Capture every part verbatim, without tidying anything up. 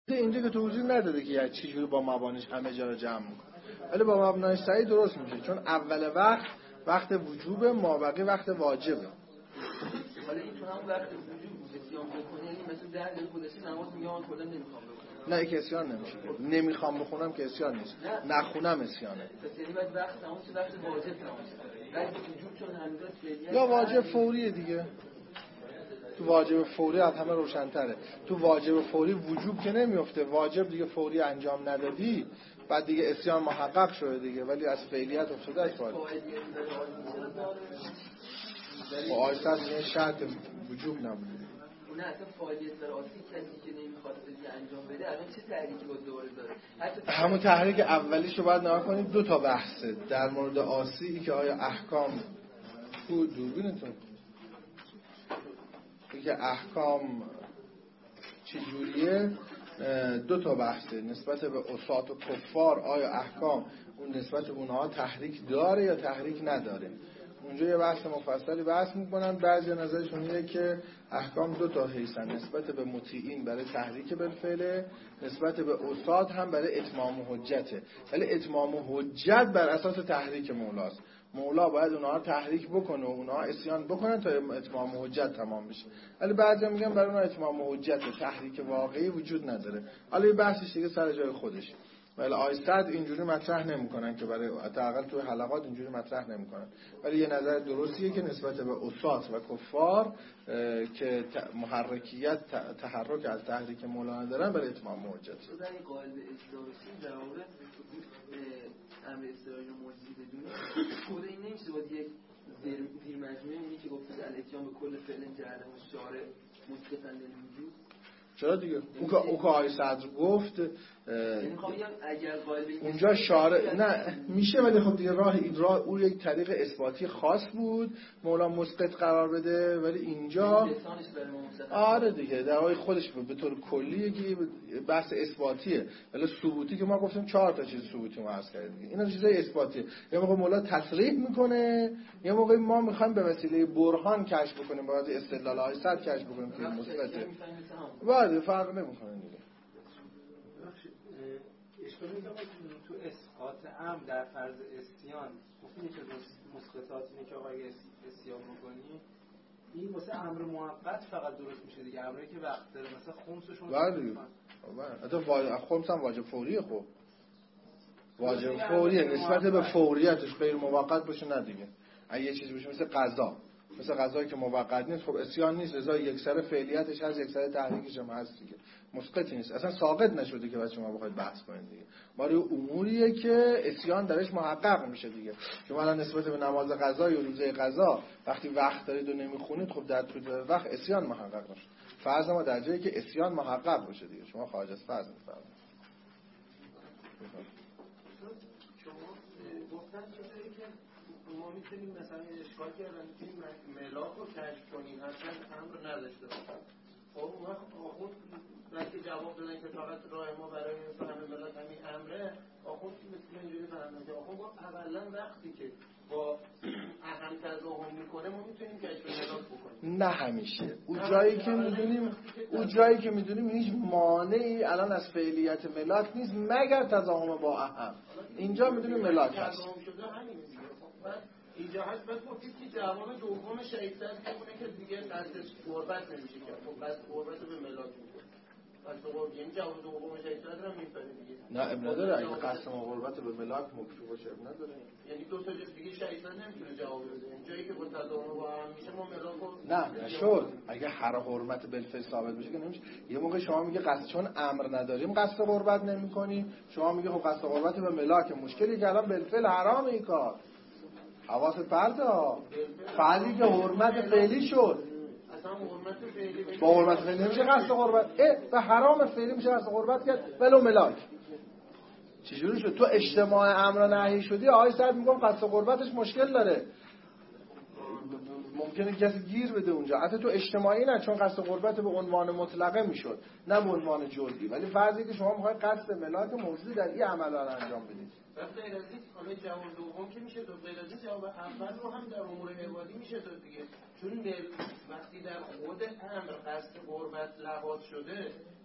اینجا که توضیح نداده که چه جوری با مبانیش همه جا رو جمع میکنه، ولی با مبنای صحیح درست میشه، چون اول وقت وقت وجوب، مابقی وقت واجبه. حالا این تو هم وقت وجوب اسیان بکنه، یعنی مثلا در دل خودشی نماز میگه من کلا نمیخوام بخونم. نه که اسیان نمیشه، نمیخوام بخونم که اسیان نیست، نخونم اسیانه. پس یعنی بعد وقت نماز وقت واجب نماز بعد وجوب چون همینجا فعلیه یا واجب فوریه دیگه. تو واجب فوری از همه روشن‌تره. تو واجب فوری وجوب که نمیفته، واجب دیگه فوری انجام ندادی بعد دیگه اسیان محقق شده دیگه، ولی از فعلیت افتاده از فاعل. با آیسر میگه شرط وجوب نبوده. نه اصلا فعالیت در آسی کسی که نمیخواد بدی انجام بده الان چه تحریکی باید دوباره داره؟ همون تحریک اولیشو باید نگاه کنید. دو تا بحثه در مورد آسی که آیا احکام تو دوربینتون که احکام چجوریه، دو تا بحثه نسبت به عصات و کفار. آیا احکام اون نسبت به اونها تحریک داره یا تحریک نداره؟ اونجا یه بحث مفصلی بحث میکنن. بعضی نظرشون اینه که احکام دو تا حیثن، نسبت به مطیعین برای تحریک بالفعل، نسبت به عصات هم برای اتمام حجته، ولی اتمام حجت بر اساس تحریک مولاست. مولا باید اونها تحریک بکنه و اونها اسیان بکنن تا اتمام حجت تمام بشه، ولی بعضیا میگن برای اونها اتمام حجت تحریک واقعی وجود نداره. حالا یه بحثش دیگه سر جای خودش، ولی آیستاد اینجوری مطرح نمیکنن که برای حداقل تو حلقات اینجوری مطرح نمیکنن، ولی یه نظر درستیه که نسبت به عصات و کفار که محرکیت تحرک از تحریک مولانا دارن برای اتمام حجت. در این قائل به استدراسی در واقع امر استدراج و موجزی بدونه خود این نمیشه باید یک زیر مجموعه اینی که گفته الاتیان به کل فعل جعله و شارع مسقطاً للوجوب. چرا دیگه او که او که آقای صدر گفت اونجا شارع نه میشه، ولی خب دیگه راه ایدرا او یک طریق اثباتی خاص بود مولا مسقط قرار بده، ولی اینجا آره دیگه در واقع خودش به طور کلی که بحث اثباتیه، ولی ثبوتی که ما گفتیم چهار تا چیز ثبوتی ما عرض کردیم دیگه، اینا چیزای اثباتیه. یه موقع مولا تصریح میکنه، یه موقع ما میخوایم به وسیله برهان کشف بکنیم، باید استدلال های صد کشف بکنیم که مثبته. واضح فرق نمیکنه دیگه. اشکالی که تو اسقاط امر در فرض اسیان گفتیم که مسقطات اینه که آقای اسیان بکنی، این واسه امر موقت فقط درست میشه دیگه، امری که وقت داره مثلا خمسشون بله حتی واجب خمس هم واجب فوریه. خب واجب فوریه نسبت به فوریتش، غیر موقت باشه نه دیگه. اگه یه چیزی باشه مثل قضا، مثل قضایی که موقت نیست، خب اسیان نیست، رضا یک سر فعلیتش هست یک سر تحریکش هم هست دیگه، مسقطی نیست، اصلا ساقط نشده که بعد شما بخواید بحث کنید دیگه. ماری اموریه که اسیان درش محقق میشه دیگه. شما الان نسبت به نماز قضا یا روزه قضا وقتی وقت دارید و نمیخونید، خب در طول وقت اسیان محقق نشه. فرض ما در جایی که اسیان محقق باشه دیگه، شما خارج از فرض میفرمایید. شما گفتن چیزایی که ما میتونیم مثلا اشکال کردن میتونیم ملاک رو کشف کنیم اصلا امر نداشته باشیم. خب اون وقت آخوند وقتی جواب دادن که فقط راه ما برای فهم ملاک همین امره، آخوند مثل اینجوری فهمدن که آخوند با اولا وقتی که با اهم تضاهم میکنه ما میتونیم کشف ملاک بکنیم. نه همیشه. اون جایی که میدونیم اون جایی که میدونیم هیچ مانعی الان از فعلیت ملاک نیست مگر تضاهم با اهم. اینجا میدونیم ملاک هست. اینجا هست. بعد گفتید که جواب دوم شهیدتر میمونه که دیگه قصدش قربت نمیشه کرد. خب قصد قربت رو به ملاک میکنه. پس قربت یعنی جواب دوم شهیدتر رو میفهمه دیگه. نه اب نداره، اگه قصد قربت رو به ملاک مکتوب باشه اب نداره. یعنی دو تا چیز دیگه شهیدتر نمیتونه جواب بده. جایی که با تضامن با هم میشه ما ملاک رو نه نشد. اگه هر حرمت بالفعل ثابت بشه که نمیشه. یه موقع شما میگه قصد چون امر نداریم قصد قربت نمیکنی، شما میگه خب قصد قربت به ملاک، مشکلی که الان بالفعل حرام این کار. حواست پرته ها. فعلی که حرمت فعلی شد اصلا حرمت فعلی با حرمت فعلی نمیشه قصد قربت، اه به حرام فعلی میشه قصد قربت کرد ولو ملاک. چجوری شد؟ تو اجتماع امر و نهی شدی، آقای سعد میگم قصد قربتش مشکل داره، ممکنه کسی گیر بده اونجا. حتی تو اجتماعی نه، چون قصد قربت به عنوان مطلقه میشد نه به عنوان جزئی، ولی فرضی که شما میخواید قصد ملاک موجود در این عمل رو انجام بدید. غیر از این حالا جواب دوم که میشه دو، غیر از این جواب اول رو هم در امور عبادی میشه داد دیگه، چون وقتی در خود امر قصد قربت لحاظ شده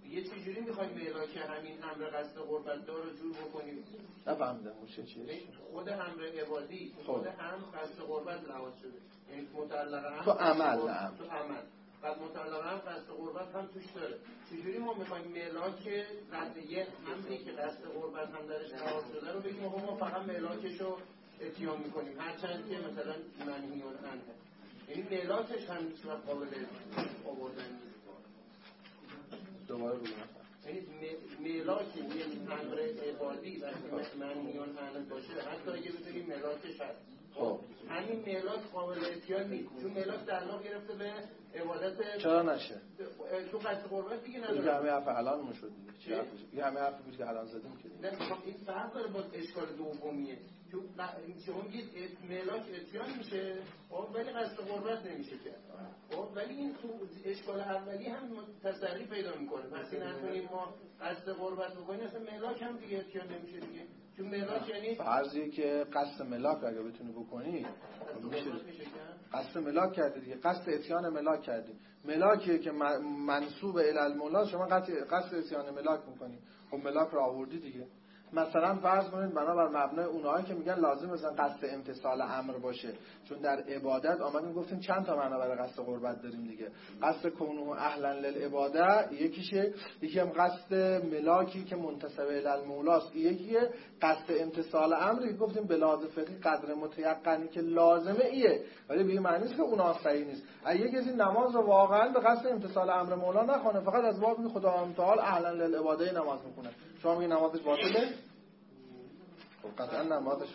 دیگه چجوری میخوایم ملاک همین امر قصد قربت دار رو جور بکنیم؟ نفهمیدم موشه چیه؟ خود امر عبادی خود هم قصد قربت لحاظ شده، یعنی مطلقا هم تو عمل هم تو عمل و مطلقا هم قصد قربت هم توش داره. چجوری ما میخوایم ملاک قصد یه امری که قصد قربت هم درش لحاظ شده رو بگیم ما فقط ملاکش رو اتیان میکنیم هرچند که مثلا منهی عنه، یعنی ملاکش هم هیچ وقت قابل آوردن نیست. دوباره بگم یعنی ملاک یه امر عبادی وقتی منهی عنه باشه حتی اگه بتونیم ملاکش هست، خب همین ملاک قابل اتیان نیست چون ملاک تعلق گرفته به عبادت. چرا نشه؟ تو قصد قربت دیگه نداره. دیگه همه حرف الان مشد دیگه. چی حرفش؟ دیگه همه حرف بود که الان زدیم که. نه این فرق داره با اشکال دومیه. چون شما میگید ملاک اتیان میشه، خب ولی قصد قربت نمیشه کرد. خب ولی این تو اشکال اولی هم تسری پیدا میکنه. وقتی نکنیم ما قصد قربت بکنیم اصلا ملاک هم دیگه اتیان نمیشه دیگه. چون ملاک یعنی فرضی که قصد ملاک اگه بتونی بکنی میشه. قصد ملاک کردی دیگه، قصد اتیان ملاک کردی. ملاکی که منسوب الی المولا شما قصد اتیان ملاک میکنی، خب ملاک رو آوردی دیگه. مثلا فرض کنید بنابر مبنای اونایی که میگن لازم مثلا قصد امتثال امر باشه، چون در عبادت آمدیم گفتیم چند تا معنا برای قصد قربت داریم دیگه. قصد کونه اهلا للعباده یکیشه، یکی هم قصد ملاکی که منتسب الی المولاست، یکیه قصد امتثال امر که گفتیم به لحاظ فقهی قدر متیقنی که لازمه ایه، ولی به این معنی نیست که اونها صحیح نیست. اگه کسی نماز رو واقعا به قصد امتثال امر مولا نخونه، فقط از باب خدا تعالی اهلا للعباده نماز میخونه، شما میگی نمازش باطله؟ خب قطعا نمازش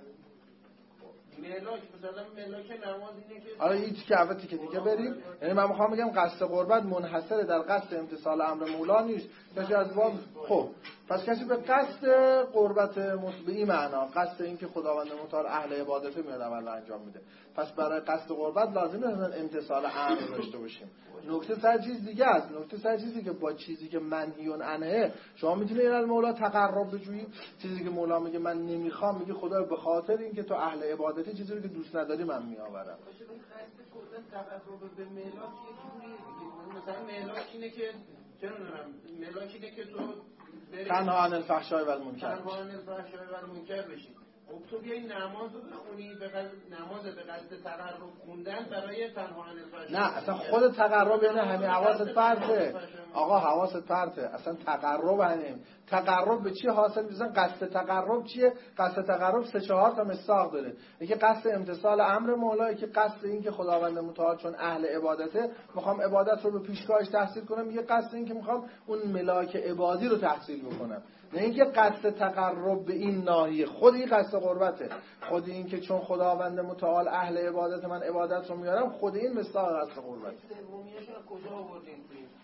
ملاک مثلا ملاک نماز اینه که آره هیچ که عوضی که دیگه بریم، یعنی من میخوام بگم قصد قربت منحصر در قصد امتثال امر مولا نیست. کسی از باب خب پس کسی به قصد قربت مصبعی معنا قصد این که خداوند متعال اهل عبادته میاد اول انجام میده، پس برای قصد قربت لازمه مثلا امتثال امر داشته باشیم. نکته سر چیز دیگه است، نکته سر چیزی که با چیزی که منهی عنه شما میتونی این المولا تقرب بجویی، چیزی که مولا میگه من نمیخوام، میگه خدا به خاطر اینکه تو اهل عبادتی چیزی رو که دوست نداری من میآورم. قصد کردن تقرب به ملاک یه جوریه، مثلا ملاک اینه که چه می‌دونم ملاک اینه که تو تنها عن الفحشاء و المنکر تنها عن الفحشاء و المنکر بشی. خب تو بیای نماز رو بخونی به قصد نماز به قصد تقرب خوندن برای تنها عن الفحشاء. نه اصلا خود تقرب یعنی همین حواست پرته آقا، حواست پرته، اصلا تقرب همین تقرب به چی حاصل میشن؟ قصد تقرب چیه؟ قصد تقرب سه چهار تا مصداق داره. یکی قصد امتثال امر مولا، که قصد این که خداوند متعال چون اهل عبادته میخوام عبادت رو به پیشگاهش تحصیل کنم، یه قصد این که میخوام اون ملاک عبادی رو تحصیل بکنم، نه اینکه قصد تقرب به این ناحیه. خود این قصد قربته، خود این که چون خداوند متعال اهل عبادت من عبادت رو میارم، خود این مصداق قصد قربت. سومیش رو کجا آوردین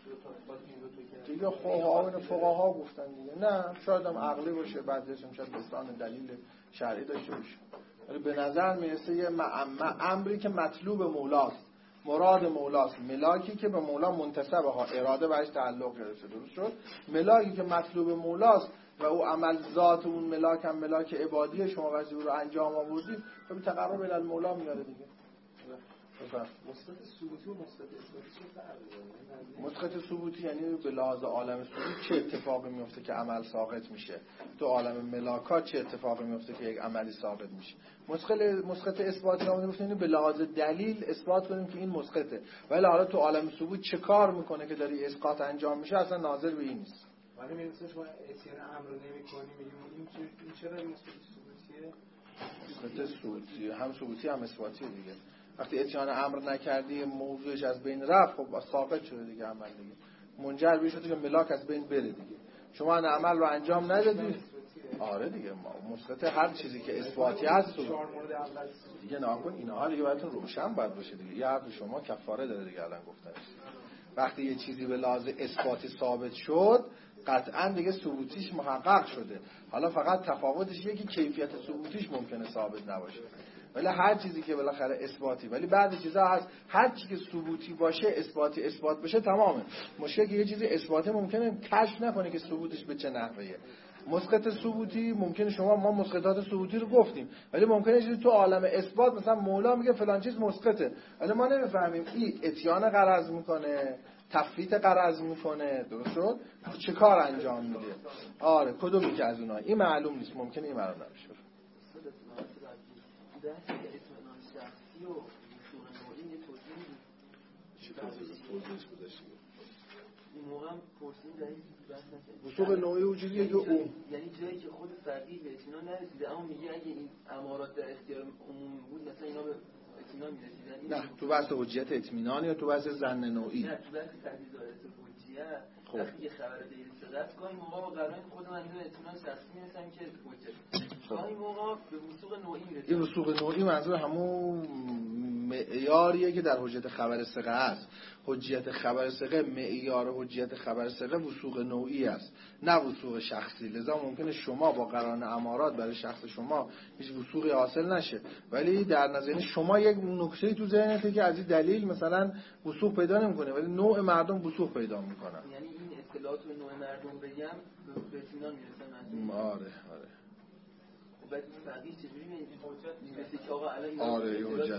دیگه فقها فقها گفتن دیگه، نه شاید هم عقلی باشه، بعضیش هم شاید بستان دلیل شرعی داشته باشه، ولی به نظر میرسه یه امری که مطلوب مولاست، مراد مولاست، ملاکی که به مولا منتسبه ها، اراده بهش تعلق گرفته، درست شد؟ ملاکی که مطلوب مولاست و او عمل ذات اون ملاک هم ملاک عبادی، شما وقتی رو انجام آوردید خب تقرب الی المولا میاره دیگه. مثبت ثبوتی و مثبت اثباتی چه فرقی داره؟ مثبت ثبوتی یعنی به لحاظ عالم ثبوت چه اتفاقی میفته که عمل ساقط میشه، تو عالم ملاکات چه اتفاقی میفته که یک عملی ساقط میشه. مثبت مثبت اثباتی رو میگفتن یعنی به لحاظ دلیل اثبات کنیم که این مثبته، ولی حالا تو عالم ثبوت چه کار میکنه که داری اسقاط انجام میشه اصلا ناظر به این نیست. ولی میگم شما اتیان امر نمی‌کنی، میگیم این چرا مثبت ثبوتیه؟ مثبت ثبوتی هم ثبوتی هم اثباتی دیگه. وقتی اتیان امر نکردی موضوعش از بین رفت، خب ساقط شده دیگه عمل دیگه، منجر به شده که ملاک از بین بره دیگه. شما ان عمل رو انجام ندادی، آره دیگه ما مثبت هر چیزی که اثباتی هست دیگه ناکن، اینها دیگه براتون روشن باید باشه دیگه. یه حرف شما کفاره داره دیگه الان گفتنش. وقتی یه چیزی به لحاظ اثباتی ثابت شد قطعا دیگه ثبوتیش محقق شده، حالا فقط تفاوتش اینه که کیفیت ثبوتیش ممکنه ثابت نباشه، ولی هر چیزی که بالاخره اثباتی، ولی بعضی چیزا هست هر چیزی که ثبوتی باشه اثباتی اثبات بشه تمامه. مشکل که یه چیزی اثباتی ممکنه کشف نکنه که ثبوتش به چه نحویه. مسقط ثبوتی ممکنه شما ما مسقطات ثبوتی رو گفتیم، ولی ممکنه چیزی تو عالم اثبات مثلا مولا میگه فلان چیز مسقطه، ولی ما نمیفهمیم این اتیان غرض میکنه، تفویت قرض میکنه، درست شد؟ چه کار انجام میده؟ آره کدومی که از اونها این معلوم نیست، ممکنه این معلوم نباشه. این موقع هم پرسیم در این بحث نکنیم وثوق نوعی وجودیه که اون یعنی جایی که خود فقیه به اطمینان نرسیده، اما میگه اگه این امارات در اختیار عموم بود مثلا اینا به اطمینان میرسیدن. نه تو بحث حجیت اطمینان یا تو بحث ظن نوعی؟ نه تو بحث تحلیلات حجیت. خب وقتی یه خبر غیر ثقت گاهی موقع با قرائن خودم من به اطمینان شخصی میرسم که حجت، گاهی موقع به وثوق نوعی میرسم. این وثوق نوعی منظور همون معیاریه که در حجیت خبر ثقه است. حجیت خبر ثقه، معیار حجیت خبر ثقه وثوق نوعی است، نه وثوق شخصی. لذا ممکنه شما با قرائن امارات برای شخص شما هیچ وثوقی حاصل نشه، ولی در نظر شما یک نکته تو ذهنته که از این دلیل مثلا وثوق پیدا نمیکنه، ولی نوع مردم وثوق پیدا میکنن. یعنی این اطلاعات رو نوع مردم بگم به اطمینان میرسن. آره آره. بعد این فقیه چجوری میرسه که آقا الان آره یه حجت.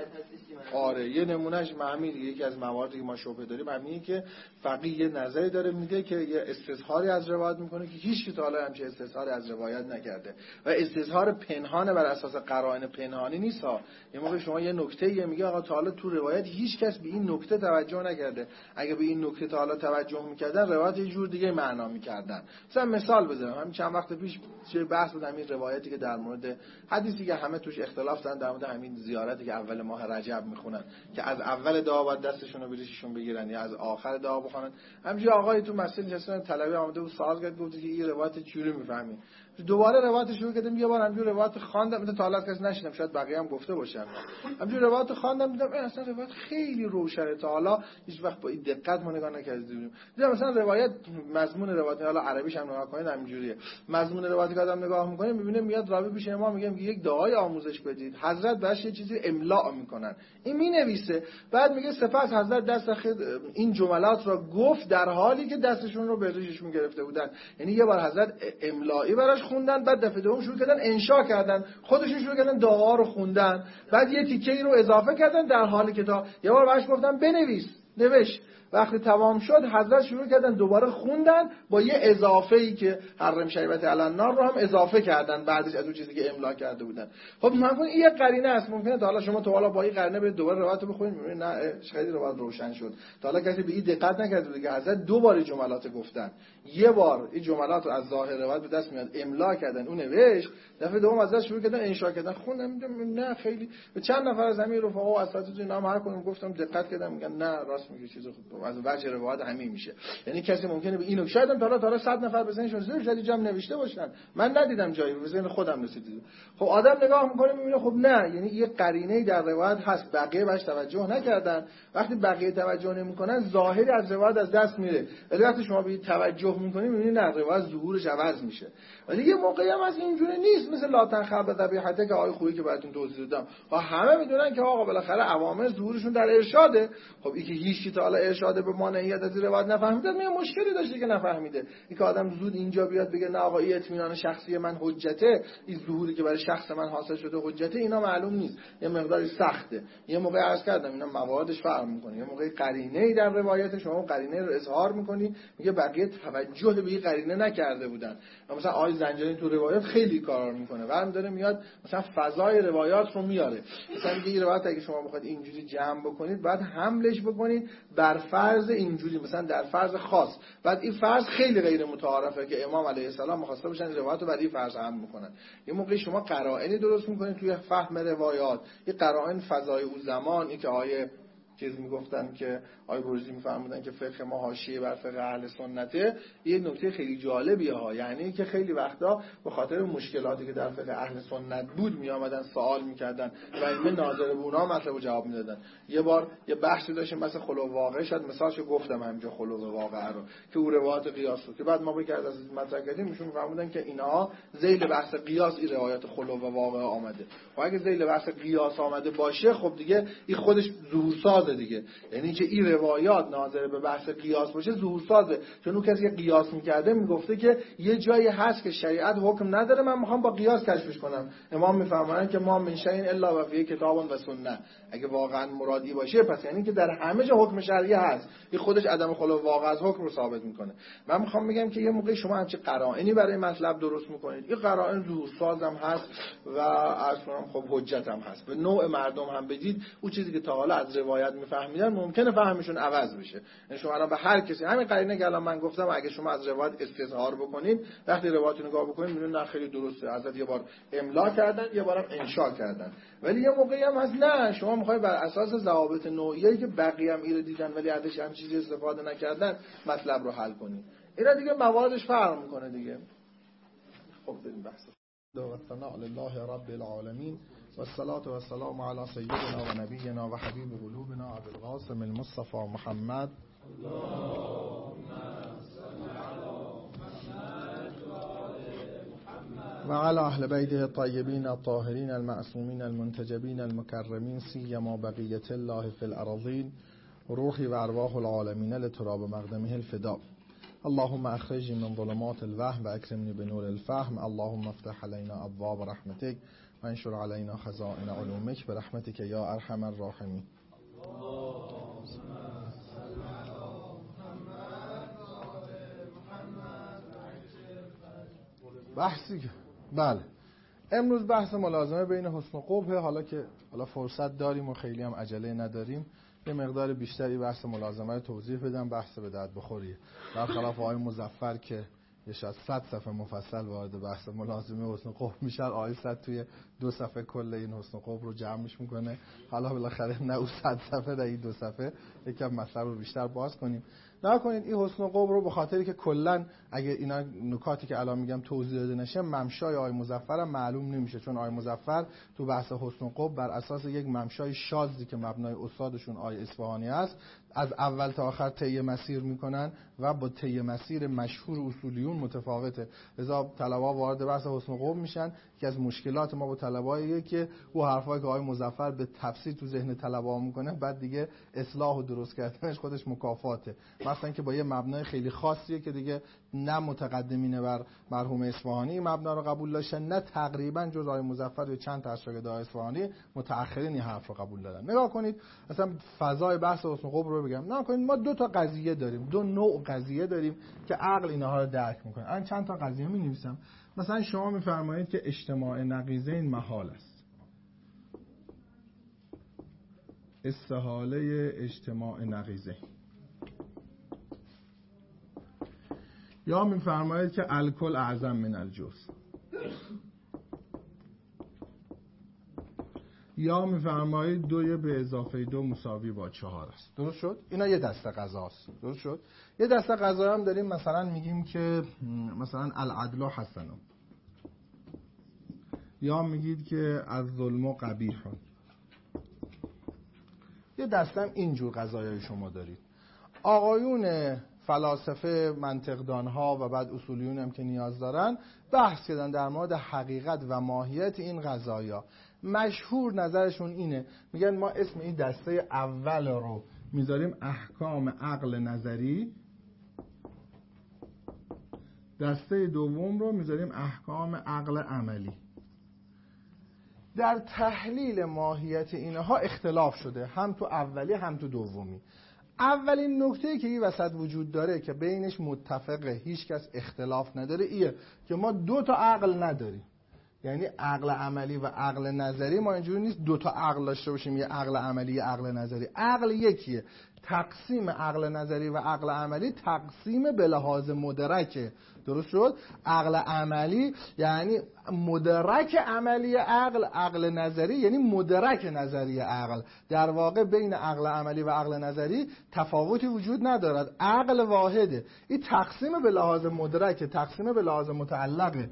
آره یه نمونهش همین دیگه، یکی از مواردی که ما شبهه داریم همینه که فقیه یه نظری داره میده که یه استظهاری از روایت میکنه که هیچ کی تا حالا همچین استظهاری از روایت نکرده و استظهار پنهانه بر اساس قرائن پنهانی نیست ها. یه موقع شما یه نکته میگه آقا تا حالا تو روایت هیچ کس به این نکته توجه نکرده، اگه به این نکته تا حالا توجه میکردن روایت یه جور دیگه معنا میکردن. مثلا مثال بزنم، همین چند وقت پیش چه بحث بود همین روایتی که در مورد حدیثی که همه توش اختلاف دارن در مورد همین زیارتی که اول ماه رجب میخونن که از اول دعا باید دستشون رو بریششون بگیرن یا از آخر دعا بخونن. همینجوری آقای تو مسجد نشستن طلبه آمده بود سوال کرد، گفت که این روایت چجوری میفهمی؟ دوباره روایت شروع کردم، یه بار همینجوری روایت خواندم، مثلا تا حالا کسی نشیدم، شاید بقیه هم گفته باشن. همینجوری روایت خواندم دیدم اصلا روایت خیلی روشنه، تا حالا هیچ وقت با این دقت ما نگاه نکردیم. دیدم مثلا روایت مضمون روایت حالا عربیش هم نگاه کنید همینجوریه، مضمون روایت که آدم نگاه میکنه میبینه میاد راوی پیش امام میگه یک دعای آموزش بدید، حضرت براش یه چیزی املا میکنن، این مینویسه، بعد میگه سپس حضرت دست این جملات را گفت در حالی که دستشون رو به ریششون گرفته بودن. یعنی یه بار حضرت املایی براش خوندن، بعد دفعه دوم شروع کردن انشا کردن، خودشون شروع کردن دعا رو خوندن، بعد یه تیکه‌ای رو اضافه کردن در حالی که تا یه بار بهش گفتن بنویس، نوشت. وقتی تمام شد حضرت شروع کردن دوباره خوندن با یه اضافه‌ای که حرم شیبت علی النار رو هم اضافه کردن بعدش از اون چیزی که املا کرده بودن. خب ممکن این یه قرینه است، ممکنه تا حالا شما تو حالا با این قرینه به دوباره روایت رو بخونید می‌بینید نه خیلی روایت روشن شد. تا حالا کسی به این دقت نکرده بود که حضرت دو بار جملات گفتن، یه بار این جملات رو از ظاهر روایت به دست میاد املا کردن اون نوشت، دفعه دوم حضرت شروع کردن انشا کردن خوندن. نه خیلی به چند نفر از همین رفقا و اساتید اینا هم هر کدوم گفتم دقت کردم میگن نه راست میگه چیز خوب از وجه روایت همین میشه. یعنی کسی ممکنه به اینو شاید هم تا حالا تا حالا صد نفر بزنشون زیر شاید جمع نوشته باشن، من ندیدم جایی به ذهن خودم رسید. خب آدم نگاه میکنه میبینه خب نه، یعنی یه قرینه‌ای در روایت هست بقیه بهش توجه نکردن، وقتی بقیه توجه نمیکنن ظاهری از روایت از دست میره، ولی وقتی شما به توجه میکنید میبینید نه روایت ظهورش عوض میشه. ولی یه موقعی هم از اینجوری نیست، مثل لا تنخب ذبیحته که آیه خویی که براتون توضیح دادم ها، همه میدونن که آقا بالاخره عوامل ظهورشون در ارشاده. خب این که هیچ کی تا حالا ارشاد به مانعیت از روایت نفهمیده، میگه مشکلی داشته که نفهمیده. این که آدم زود اینجا بیاد بگه نه آقا این اطمینان شخصی من حجته، این ظهوری که برای شخص من حاصل شده حجته، اینا معلوم نیست، یه مقداری سخته. یه موقع عرض کردم اینا مواردش فرق میکنه، یه موقع قرینه‌ای در روایت شما قرینه رو اظهار میکنی، میگه بقیه توجه به این قرینه نکرده بودن. مثلا آی زنجانی تو روایت خیلی کار میکنه، برمی داره میاد مثلا فضای روایات رو میاره، مثلا میگه این روایت اگه شما بخواید اینجوری جمع بکنید بعد حملش بکنید بر فرض اینجوری، مثلا در فرض خاص، بعد این فرض خیلی غیر متعارفه که امام علیه السلام مخاطب بشن روایت رو برای این فرض حمل میکنن. یه موقعی شما قرائنی درست میکنید توی فهم روایات، یه قرائن فضای اون زمان، این که آیه چیز میگفتن که آیه بروزی میفرمودن که فقه ما حاشیه بر فقه اهل سنته، یه نکته خیلی جالبیه ها، یعنی که خیلی وقتا به خاطر مشکلاتی که در فقه اهل سنت بود می آمدن سوال میکردن و علم ناظر به اونها مطلب جواب میدادن. یه بار یه بحثی داشتیم مثلا خلو واقع، شاید مثالشو گفتم همینجا خلو واقع رو که او روایت قیاس رو که بعد ما بگرد از مطرح کردیم ایشون میفرمودن که اینها ذیل بحث قیاس این روایت خلو واقع آمده و اگه ذیل بحث قیاس آمده باشه خب دیگه این خودش ظهور ظهورسازه دیگه. یعنی که این روایات ناظر به بحث قیاس باشه ظهورسازه، چون اون کسی که قیاس میکرده میگفته که یه جایی هست که شریعت حکم نداره، من میخوام با قیاس کشفش کنم. امام میفرمایند که ما من شیء الا و فیه کتاب و سنت. اگه واقعا مرادی باشه پس یعنی که در همه جا حکم شرعی هست، این خودش عدم خلو واقع از حکم رو ثابت میکنه. من میخوام بگم که یه موقع شما همچین قرائنی برای مطلب درست میکنید، این قرائن ظهورسازم هست و اصلا خب حجت هم هست. به نوع مردم هم بدید اون چیزی که تا حالا از روایت میفهمیدن ممکنه فهمشون عوض بشه. یعنی شما الان به هر کسی همین قرینه که الان من گفتم اگه شما از روایت استظهار بکنید، وقتی روایت رو نگاه بکنید میبینید نه خیلی درسته، حضرت یه بار املا کردن یه بارم انشا کردن. ولی یه موقعی هم هست نه، شما میخواید بر اساس ضوابط نوعیه‌ای که بقیه هم اینو دیدن ولی ازش هم چیزی استفاده نکردن مطلب رو حل کنید. اینا دیگه مواردش فرق میکنه دیگه. خب بریم بحث. و ثنا لله رب العالمین و الصلاة و السلام علی سیدنا و نبینا و حبیب قلوبنا ابی القاسم المصطفى محمد و علی اهل بیته الطیبین الطاهرین المعصومین المنتجبین المکرمین سیما بقیة الله فی الارضین روحی و ارواح العالمین لتراب مقدمه الفدا. اللهم اخرجني من ظلمات الوهم واكرمني بنور الفهم. اللهم افتح علينا ابواب رحمتك وانشر علينا خزائن علومك برحمتك يا ارحم الراحمين. بحثی بله امروز بحث ملازمه بین حسن و قبح. حالا که حالا فرصت داریم و خیلی هم عجله نداریم یه مقدار بیشتری بحث ملازمه رو توضیح بدم. بحث به درد بخوریه، برخلاف آقای مظفر که یه شاید صد صفحه مفصل وارد بحث ملازمه حسن و قبح میشه، آقای صد توی دو صفحه کل این حسن و قبح رو جمعش میکنه. حالا بالاخره نه اون صد صفحه در این دو صفحه یکم مطلب رو بیشتر باز کنیم. نه کنید این حسن و قبح رو به خاطری که کلا اگه اینا نکاتی که الان میگم توضیح داده نشه ممشای آقای مظفر هم معلوم نمیشه، چون آقای مظفر تو بحث حسن و قبح بر اساس یک ممشای شاذی که مبنای استادشون آقای اصفهانی است از اول تا آخر طی مسیر میکنن و با طی مسیر مشهور اصولیون متفاوته. لذا طلبا وارد بحث حسن و قبح میشن که از مشکلات ما با طلباییه که او حرفایی که آقای مظفر به تفصیل تو ذهن طلبا میکنه بعد دیگه اصلاح و درست کردنش خودش مکافاته. مثلا که با یه مبنای خیلی خاصیه که دیگه نه متقدمین بر مرحوم اصفهانی مبنا رو قبول داشتن، نه تقریبا جز آقای مظفر و چند تا شاگرد آقای اصفهانی متأخرین این حرف رو قبول دادن. نگاه کنید اصلا فضای بحث حسن و قبح رو بگم. نگاه کنید ما دو تا قضیه داریم، دو نوع قضیه داریم که عقل اینها رو درک میکنه. الان چند تا قضیه می‌نویسم. مثلا شما می‌فرمایید که اجتماع نقیضین محال است. استحاله اجتماع نقیضین. یا می‌فرمایید که الکل اعظم من الجزء. یا می‌فرمایید دوی به اضافه دو مساوی با چهار است. درست شد؟ اینا یه دسته قضاست. درست شد؟ یه دسته قضا هم داریم، مثلا میگیم که مثلا العدل حسن، یا میگید که از ظلم قبیح. یه دسته هم اینجور قضایای شما دارید. آقایون فلاسفه، منطقدان ها و بعد اصولیون هم که نیاز دارن بحث کردن در مورد حقیقت و ماهیت این قضایا. مشهور نظرشون اینه، میگن ما اسم این دسته اول رو میذاریم احکام عقل نظری، دسته دوم رو میذاریم احکام عقل عملی. در تحلیل ماهیت اینها اختلاف شده، هم تو اولی هم تو دومی. اولین نکته‌ای که این وسط وجود داره که بینش متفقه، هیچ کس اختلاف نداره، ایه که ما دو تا عقل نداریم. یعنی عقل عملی و عقل نظری ما اینجوری نیست دو تا عقل داشته باشیم، یه عقل عملی یه عقل نظری. عقل یکیه. تقسیم عقل نظری و عقل عملی تقسیم به لحاظ مدرکه. درست شد؟ عقل عملی یعنی مدرک عملی عقل، عقل نظری یعنی مدرک نظری عقل. در واقع بین عقل عملی و عقل نظری تفاوتی وجود ندارد، عقل واحده. این تقسیم به لحاظ مدرک، تقسیم به لحاظ متعلقه.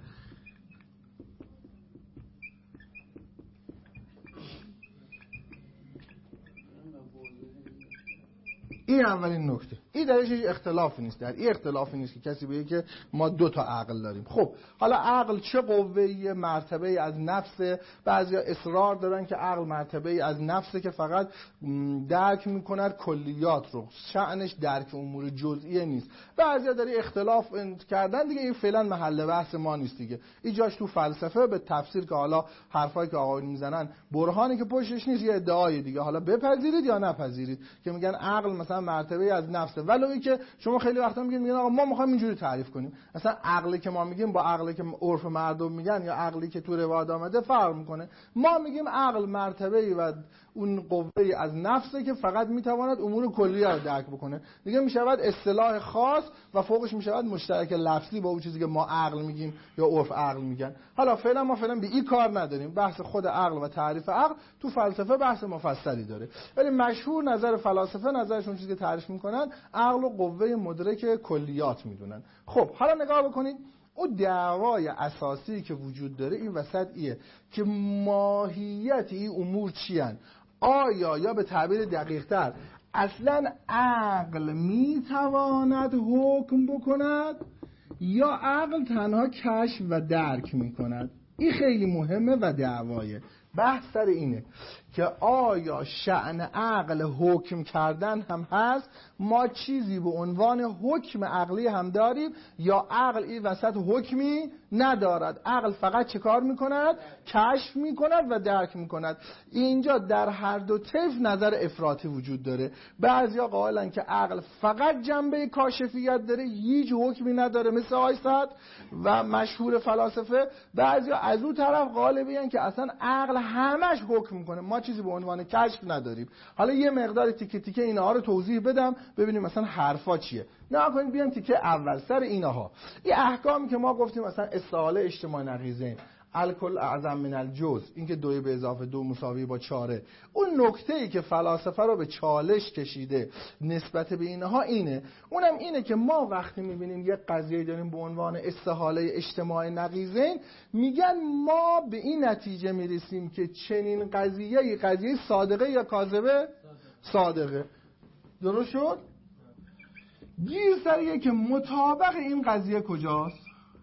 این اولین نکته. این درش هیچ اختلافی نیست. در این اختلافی نیست که کسی بگه که ما دو تا عقل داریم. خب حالا عقل چه قوه‌ای، مرتبه‌ای از نفس؟ بعضیا اصرار دارن که عقل مرتبه‌ای از نفسه که فقط درک می‌کند کلیات رو، شأنش درک امور جزئی نیست. بعضیا داری اختلاف کردن دیگه، این فعلا محل بحث ما نیست دیگه. اینجاش تو فلسفه به تفسیر که حالا حرفایی که آقایون میزنن برهانی که پشتش نیست، یه ادعای دیگه، حالا بپذیرید یا نپذیرید که میگن عقل مثلا مرتبه‌ای از نفسه. ولو که شما خیلی وقتا میگین میگن آقا ما میخوایم اینجوری تعریف کنیم، مثلا عقلی که ما میگیم با عقلی که عرف مردم میگن یا عقلی که تو روایات آمده فرق میکنه. ما میگیم عقل مرتبه‌ای و اون قوه‌ای از نفسه که فقط میتواند امور کلیه رو درک بکنه. دیگه میشود اصطلاح خاص و فوقش میشود مشترک لفظی با اون چیزی که ما عقل میگیم یا عرف عقل میگن. حالا فعلا ما فعلا به این کار نداریم. بحث خود عقل و تعریف عقل تو فلسفه بحث مفصلی داره، ولی مشهور نظر فلاسفه، نظرشون چیزی که تعریف میکنن عقل و قوه مدرک کلیات میدونن. خب حالا نگاه بکنید، اون دعوای اساسی که وجود داره این وسط ایه که ماهیت این امور چیان. آیا یا به تعبیر دقیق‌تر اصلا عقل میتواند حکم بکند یا عقل تنها کشف و درک میکند؟ این خیلی مهمه و دعوایه. بحث سر اینه که آیا شأن عقل حکم کردن هم هست، ما چیزی به عنوان حکم عقلی هم داریم، یا عقل این وسط حکمی ندارد، عقل فقط چه کار میکند؟ کشف میکند و درک میکند. اینجا در هر دو طیف نظر افراطی وجود داره. بعضیا قائلن که عقل فقط جنبه کاشفیت داره، هیچ حکمی نداره مثل آیسد و مشهور فلاسفه. بعضیا از اون طرف قائلن که اصلا عقل همش حکم میکنه، ما چیزی به عنوان کشف نداریم. حالا یه مقدار تیکه تیکه اینها رو توضیح بدم ببینیم مثلا حرفا چیه. نه کنید بیام تیکه اول سر اینها. این احکامی که ما گفتیم مثلا استعاله اجتماع نقیضین، الکل اعظم من الجزء، اینکه دوی به اضافه دو مساوی با چاره، اون نکته‌ای که فلاسفه رو به چالش کشیده نسبت به اینها اینه، اونم اینه که ما وقتی می‌بینیم یک قضیه داریم به عنوان استحاله اجتماع نقیضین، میگن ما به این نتیجه میرسیم که چنین قضیه‌ای قضیه صادقه یا کاذبه؟ صادقه. درست شد؟ گیر سریه که مطابق این قضیه کجاست؟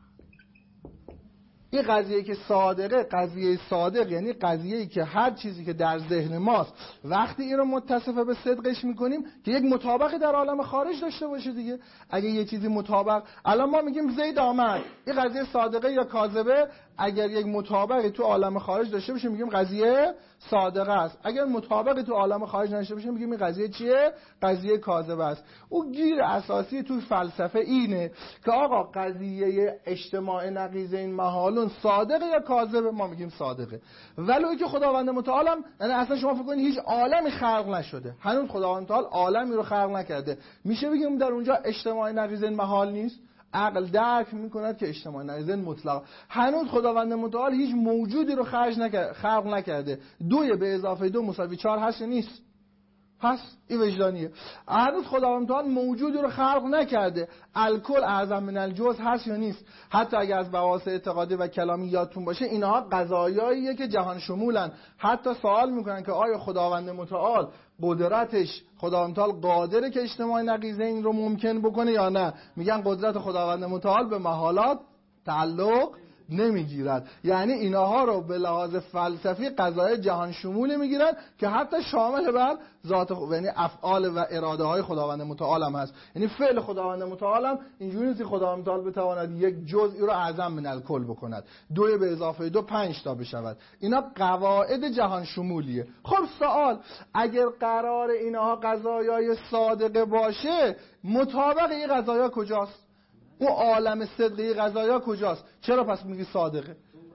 این قضیه که صادقه، قضیه صادق یعنی قضیه‌ای که هر چیزی که در ذهن ماست وقتی این رو متصف به صدقش میکنیم که یک مطابقی در عالم خارج داشته باشه دیگه. اگه یه چیزی مطابق، الان ما میگیم زید آمد، این قضیه صادقه یا کاذبه؟ اگر یک مطابقی تو عالم خارج داشته باشه میگیم قضیه صادقه است. اگر مطابقی تو عالم خارج نشه باشه میگیم این قضیه چیه؟ قضیه کاذبه است. اون گیر اساسی تو فلسفه اینه که آقا قضیه اجتماع نقیضین محالون صادقه یا کاذبه؟ ما میگیم صادقه. ولو که خداوند متعال هم، یعنی اصلا شما فکر کنید هیچ عالمی خلق نشده، هنوز خداوند متعال عالمی رو خلق نکرده، میشه بگیم در اونجا اجتماع نقیضین محال نیست؟ عقل درک میکند که اجتماع نقیضین مطلق، هنوز خداوند متعال هیچ موجودی رو خرج نکرده، خلق نکرده. دوی به اضافه دو مساوی چهار هست یا نیست؟ پس این وجدانیه. هنوز خداوند متعال موجودی رو خلق نکرده. الکل اعظم من الجزء هست یا نیست؟ حتی اگر از بواس اعتقادی و کلامی یادتون باشه اینها قضایاییه که جهان شمولن. حتی سوال میکنن که آیا خداوند متعال قدرتش، خداوند متعال قادره که اجتماع نقیضین رو ممکن بکنه یا نه؟ میگن قدرت خداوند متعال به محالات تعلق نمیگیرد. یعنی اینها رو به لحاظ فلسفی قضای جهان شمول میگیرن که حتی شامل بر ذات خود، یعنی افعال و اراده های خداوند متعال هم هست. یعنی فعل خداوند متعال هم اینجوری نیست که خداوند متعال بتواند یک جزئی رو اعظم من الکل بکند، دو به اضافه دو پنج تا بشود. اینا قواعد جهان شمولیه. خب سوال، اگر قرار اینها قضایای صادقه باشه، مطابق این قضایا کجاست؟ اون عالم صدقی قضایا کجاست؟ چرا پس میگی صادقه؟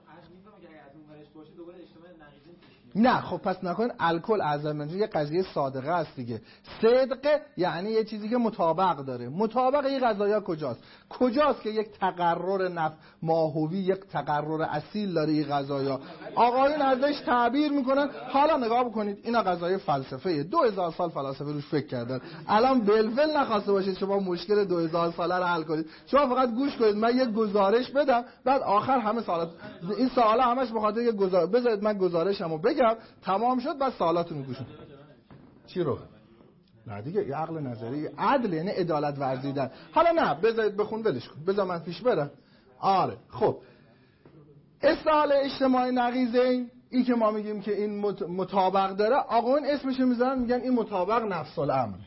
نه خب پس نکن الکل اعظم من یه قضیه صادقه است دیگه. صدق یعنی یه چیزی که مطابق داره. مطابق این قضایا کجاست؟ کجاست که یک تقرر نف ماهوی، یک تقرر اصیل داره این قضایا؟ آقایون ازش تعبیر میکنن. حالا نگاه بکنید اینا قضایای فلسفه، دو هزار سال فلاسفه روش فکر کردن. الان بلبل نخواسته باشید شما مشکل دو هزار ساله رو حل کنید. شما فقط گوش کنید، من یک گزارش بدم، بعد آخر همه سوالات، این سوالا همش به خاطر یک گزارش، بذارید من گزارشمو بگم تمام شد بعد سوالاتونو گوش کنید. چی رو نه دیگه این عقل نظری عدل یعنی عدالت ورزیدن. حالا نه بذارید بخون ولش کن، بذار من پیش برم. آره خب استحال اجتماعی نقیضین این که ما میگیم که این مطابق داره، آقا این اسمشو میذارن میگن این مطابق نفس الامر.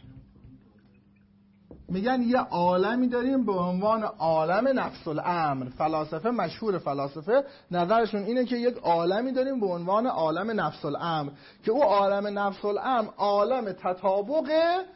میگن یه عالمی داریم به عنوان عالم نفس الامر. فلاسفه مشهور فلاسفه نظرشون اینه که یک عالمی داریم به عنوان عالم نفس الامر که او عالم نفس الامر عالم تطابق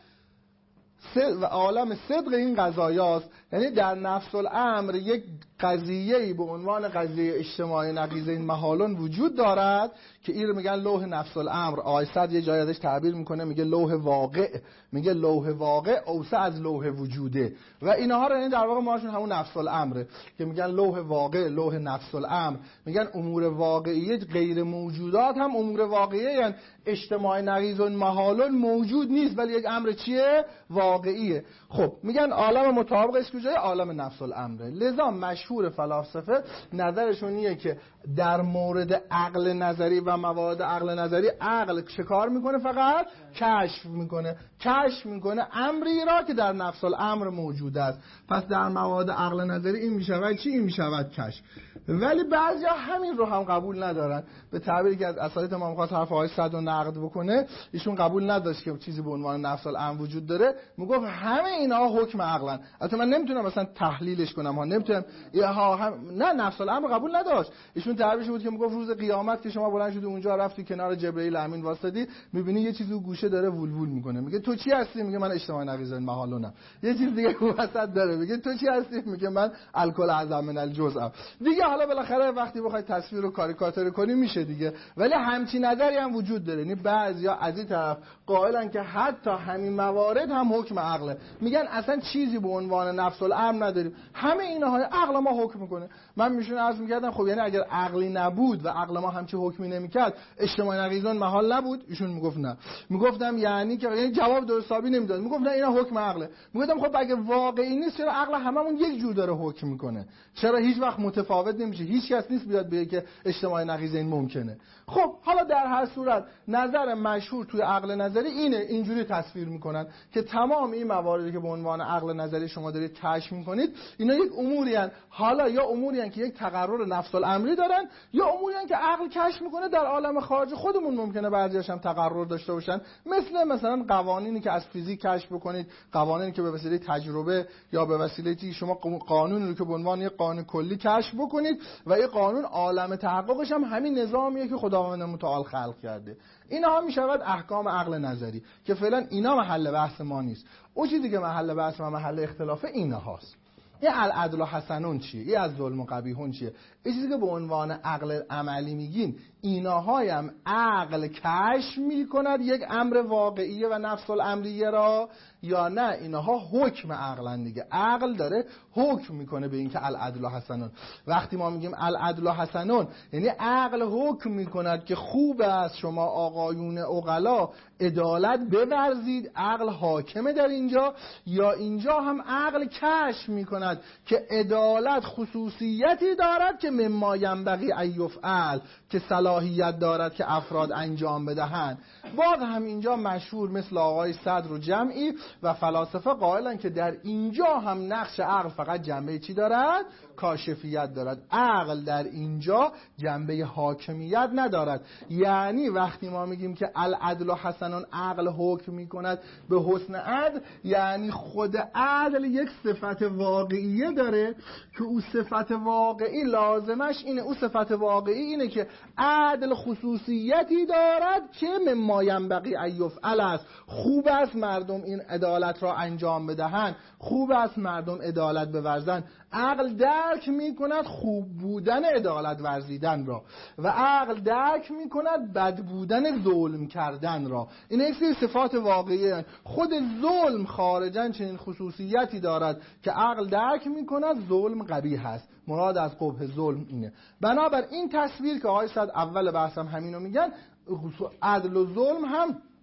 و عالم صدق این قضایاست. یعنی در نفس الامر یک قضیه‌ای به عنوان قضیه اجتماعی نقیضین محالون وجود دارد که این رو میگن لوح نفس الامر. آقای صدر یه جای ازش تعبیر میکنه میگه لوح واقع، میگه لوح واقع اوسع از لوح وجوده و اینها رو یعنی در واقع ماشون همون نفس الامره که میگن لوح واقع، لوح نفس الامر. میگن امور واقعیه غیر موجودات هم امور واقعیه، یعنی اجتماعی نقیضون محالون موجود نیست ولی یک امر چیه؟ واقعیه. خب میگن عالم مطابق است کجای؟ عالم نفس الامره. لذا مشهور فلاسفه نظرشون اینه که در مورد عقل نظری و موارد عقل نظری عقل چه کار میکنه؟ فقط کشف میکنه، کشف میکنه امری را که در نفس الامر موجود است. پس در موارد عقل نظری این میشود چی؟ این میشود کشف. ولی بعضیا همین رو هم قبول ندارن. به تعبیری که از اساتید ما میخواد حرف آقای صدر رو نقد بکنه، ایشون قبول نداشت که چیزی به عنوان نفس الامر وجود داره. میگفت همه اینا حکم عقلن. البته من نمیتونم مثلا تحلیلش کنم ها، نمیتونم ها هم... نه نفس الامر قبول نداشت. ایشون تعبیرش بود که میگفت روز قیامت که شما بلند شدی اونجا رفتی کنار جبرئیل امین واسطی، میبینی یه چیزی گوشه داره وول وول میکنه. میگه تو چی هستی؟ میگه من اجتماع نقیضین محالونم. یه چیز دیگه وسط داره میگه تو چی هستی؟ میگه من الکل اعظم من الجزء. دیگه حالا بالاخره وقتی بخوای تصویر رو کاریکاتور کنی میشه دیگه. ولی همچین نظری هم وجود داره. یعنی بعضیا از این طرف قائلن که حتی همین موارد هم حکم عقله. میگن اصلا چیزی به عنوان نفس الامر نداریم، همه اینها عقل ما حکم میکنه. من میشون عرض میکردم خب یعنی اگر عقلی نبود و عقل ما همچی حکمی نمیکرد اجتماع نقیضان محال نبود؟ ایشون میگفت نه. میگفتم یعنی که یعنی جواب درستابی نمیداد. میگفت نه اینا حکم عقله. میگفتم خب اگه واقعی نیست چرا عقل هممون یک جور داره حکم میکنه؟ چرا هیچ وقت متفاوت نمیشه؟ هیچ کس نیست بیاد بگه که اجتماع نقیضین ممکنه. خب حالا در هر صورت نظر مشهور توی عقل نظری اینه، اینجوری تصویر میکنن که تمام این مواردی که به عنوان عقل نظری شما دارید کشف میکنید اینا یک اموری هستند. حالا یا اموری هستند که یک تقرر نفس الامری دارن یا اموری هستند که عقل کشف میکنه در عالم خارج خودمون ممکنه بعضیاش هم تقرر داشته باشن، مثل مثلا قوانینی که از فیزیک کشف بکنید، قوانینی که به وسیله تجربه یا به وسیله تی شما قانونی رو که به عنوان یک قانون کلی کشف بکنید و این قانون عالم تحققش هم همین نظامیه که خداوند متعال خلق کرده. اینا هم میشود احکام عقل نظری که فعلا اینا محل بحث ما نیست. اون چیزی که محل بحث و محل اختلاف اینا هاست. این العدل و حسنون چیه؟ این از ظلم و قبیحون چیه؟ این چیزی که به عنوان عقل عملی میگیم ایناهای هم عقل کشف میکند یک امر واقعیه و نفس الامریه را یا نه اینها حکم عقلن دیگه. عقل داره حکم میکنه به اینکه العدل و حسنون. وقتی ما میگیم العدل و حسنون یعنی عقل حکم میکند که خوب است شما آقایون عقلا عدالت بورزید، عقل حاکمه در اینجا، یا اینجا هم عقل کشف میکند که عدالت خصوصیتی دارد که مما ینبغی ان یفعل، که صلاحیت دارد که افراد انجام بدهند. باز هم اینجا مشهور مثل آقای صدر و جمعی و فلاسفه قائلن که در اینجا هم نقش عقل فقط جنبه چی دارد؟ کاشفیت دارد. عقل در اینجا جنبه حاکمیت ندارد. یعنی وقتی ما میگیم که العدل و حسنون عقل حکم میکند به حسن عدل، یعنی خود عدل یک صفت واقعیه داره که او صفت واقعی لازمش اینه، او صفت واقعی اینه که عدل خصوصیتی دارد که مما ینبغی ان یفعل است. خوب است مردم این عدالت را انجام بدهند، خوب است مردم عدالت بورزند. عقل درک میکند خوب بودن عدالت ورزیدن را و عقل درک میکند بد بودن ظلم کردن را. این یک سری صفات واقعیه. خود ظلم خارجاً چنین خصوصیتی دارد که عقل درک میکند ظلم قبیح است. مراد از قبح ظلم اینه. بنابر این تصویر که آقای صد اول بحثم همینو میگن، عدل و ظلم هم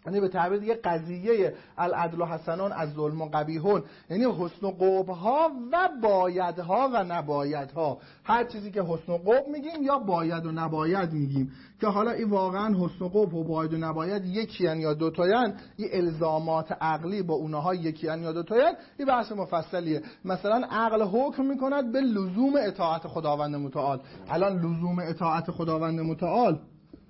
یعنی به تعبیر دیگه قضیه العدل حسنون از ظلم و قبیحون، یعنی حسن و قبح‌ها و بایدها و نبایدها. هر چیزی که حسن و قبح میگیم یا باید و نباید میگیم، که حالا این واقعا حسن و قبح و باید و نباید یکی ان یا دو تاین، این الزامات عقلی با اونها یکی ان یا دو تاین، این بحث مفصلیه. مثلا عقل حکم میکند به لزوم اطاعت خداوند متعال. الان لزوم اطاعت خداوند متعال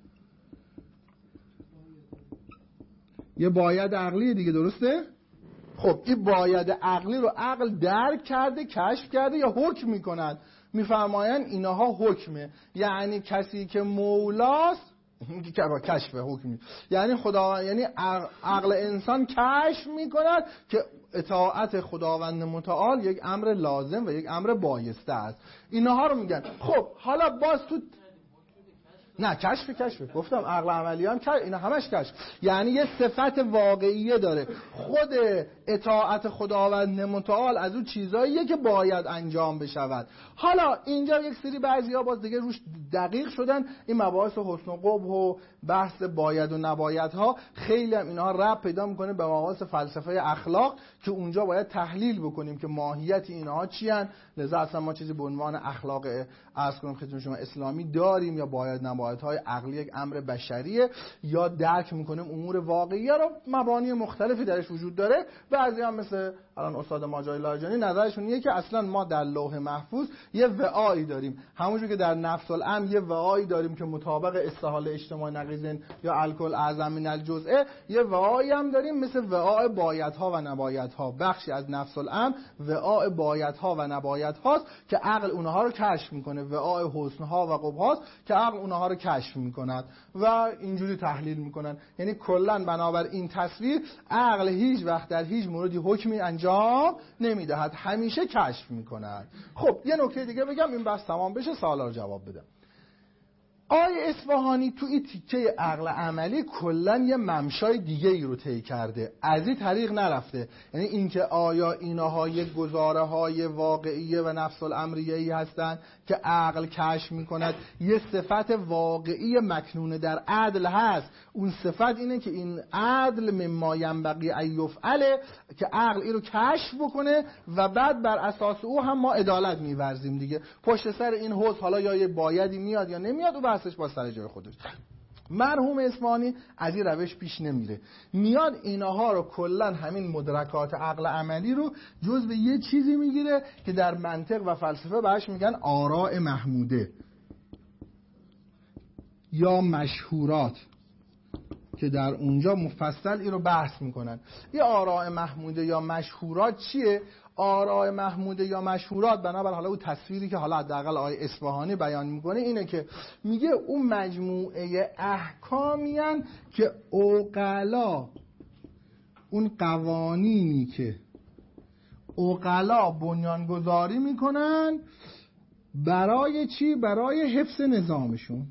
یه باید عقلی دیگه، درسته؟ خب این باید عقلی رو عقل درک کرده، کشف کرده یا حکم میکند؟ میفرماین اینها حکمه. یعنی کسی که مولاست کشف حکمی، یعنی خدا، یعنی عقل انسان کشف میکند که اطاعت خداوند متعال یک امر لازم و یک امر بایسته است. اینها رو میگن. خب حالا باز تو نه کشف کشف گفتم عقل عملی هم کشف، اینا همش کشف، یعنی یه صفت واقعیه داره. خود اطاعت خداوند متعال از اون چیزاییه که باید انجام بشود. حالا اینجا یک سری بعضیا باز دیگه روش دقیق شدن، این مباحث حسن و قبح و بحث باید و نبایدها خیلی هم اینها ربط پیدا میکنه به مباحث فلسفه اخلاق که اونجا باید تحلیل بکنیم که ماهیت اینها چی ان. لذا اصلا ما چیزی به عنوان اخلاق عرض کنم خدمت شما اسلامی داریم یا باید نبایدهای عقلی یک امر بشریه، یا درک میکنیم امور واقعیه رو مبانی مختلفی درش وجود داره. بعضی هم مثل الان استاد ماجای لاجانی نظرشون اینه که اصلا ما در لوح محفوظ یه وعایی داریم، همونجوری که در نفس الامر یه وعایی داریم که مطابق استحاله اجتماع نقیضین یا الکل اعظم من الجزء، یه وعایی هم داریم مثل وعاء بایدها و نبایدها. بخشی از نفس الامر وعاء بایدها و نبایدهاست که عقل اونها رو کشف میکنه، وعاء حسنها و قبحاست که عقل اونها رو کشف میکند و اینجوری تحلیل میکنن. یعنی کلا بنابر این تصویر عقل هیچ وقت در هیچ موردی حکمی انجام نمیدهد، همیشه کشف میکند. خب یه نکته دیگه بگم این بحث تمام بشه، سوالا رو جواب بدم. آقای اصفهانی تو این تیکه عقل عملی کلا یه ممشای دیگه ای رو طی کرده، از این طریق نرفته. یعنی اینکه آیا اینها یک گزاره های واقعیه و نفس الامریه ای هستن که عقل کشف میکند، یه صفت واقعی مکنون در عدل هست. اون صفت اینه که این عدل مما ینبغی ان یفعل، که عقل این رو کشف بکنه و بعد بر اساس او هم ما عدالت میورزیم دیگه. پشت سر این حوض حالا یا یه بایدی میاد یا نمیاد، و بحثش با سر جای خودش. مرحوم اصفهانی از این روش پیش نمیره، میاد اینها رو کلا همین مدرکات عقل عملی رو جزء یه چیزی میگیره که در منطق و فلسفه بهش میگن آراء محموده یا مشهورات، که در اونجا مفصل این رو بحث میکنن. این آراء محموده یا مشهورات چیه؟ آراء محموده یا مشهورات بنابر حالا اون تصویری که حالا حداقل آقای اصفهانی بیان میکنه اینه که میگه اون مجموعه احکامیان که عقلا، اون قوانینی که عقلا بنیانگذاری میکنن برای چی؟ برای حفظ نظامشون.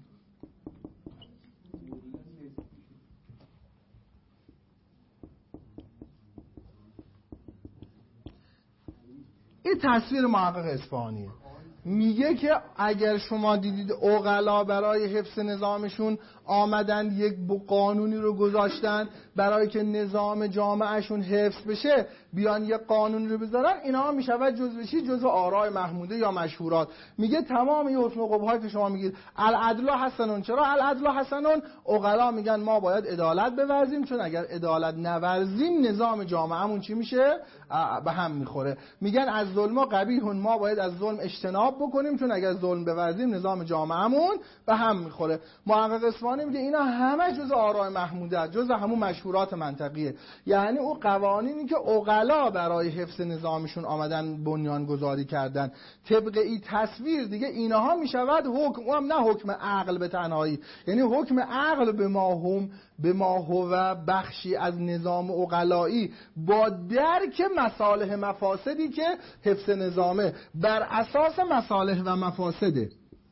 این تصویر محقق اصفهانیه. میگه که اگر شما دیدید عقلا برای حفظ نظامشون آمدن یک قانونی رو گذاشتن برای که نظام جامعهشون حفظ بشه، بیان یک قانونی رو بذارن، اینا میشود جزء چی؟ جزء آراء محموده یا مشهورات. میگه تمام این حسن و قبح‌هایی که شما میگید العدل حسنون، چرا العدل حسنون؟ عقلا میگن ما باید عدالت بورزیم، چون اگر عدالت نورزیم نظام جامعهمون چی میشه؟ به هم میخوره. میگن از ظلم و قبیحون، ما باید از ظلم اجتناب بکنیم، چون اگر ظلم بورزیم نظام جامعهمون به هم میخوره. محقق اصفهانی میگه اینا همه جزء آراء محموده، جزء همون مشهورات منطقیه. یعنی اون قوانینی که عقلا برای حفظ نظامشون آمدن بنیان گذاری کردن، طبق این تصویر دیگه اینها میشود حکم، اونم نه حکم عقل به تنهایی، یعنی حکم عقل به ما هم به ما هو بخشی از نظام عقلایی با درک مصالح مفاسدی که حفظ نظامه بر اساس مصالح و مفاسده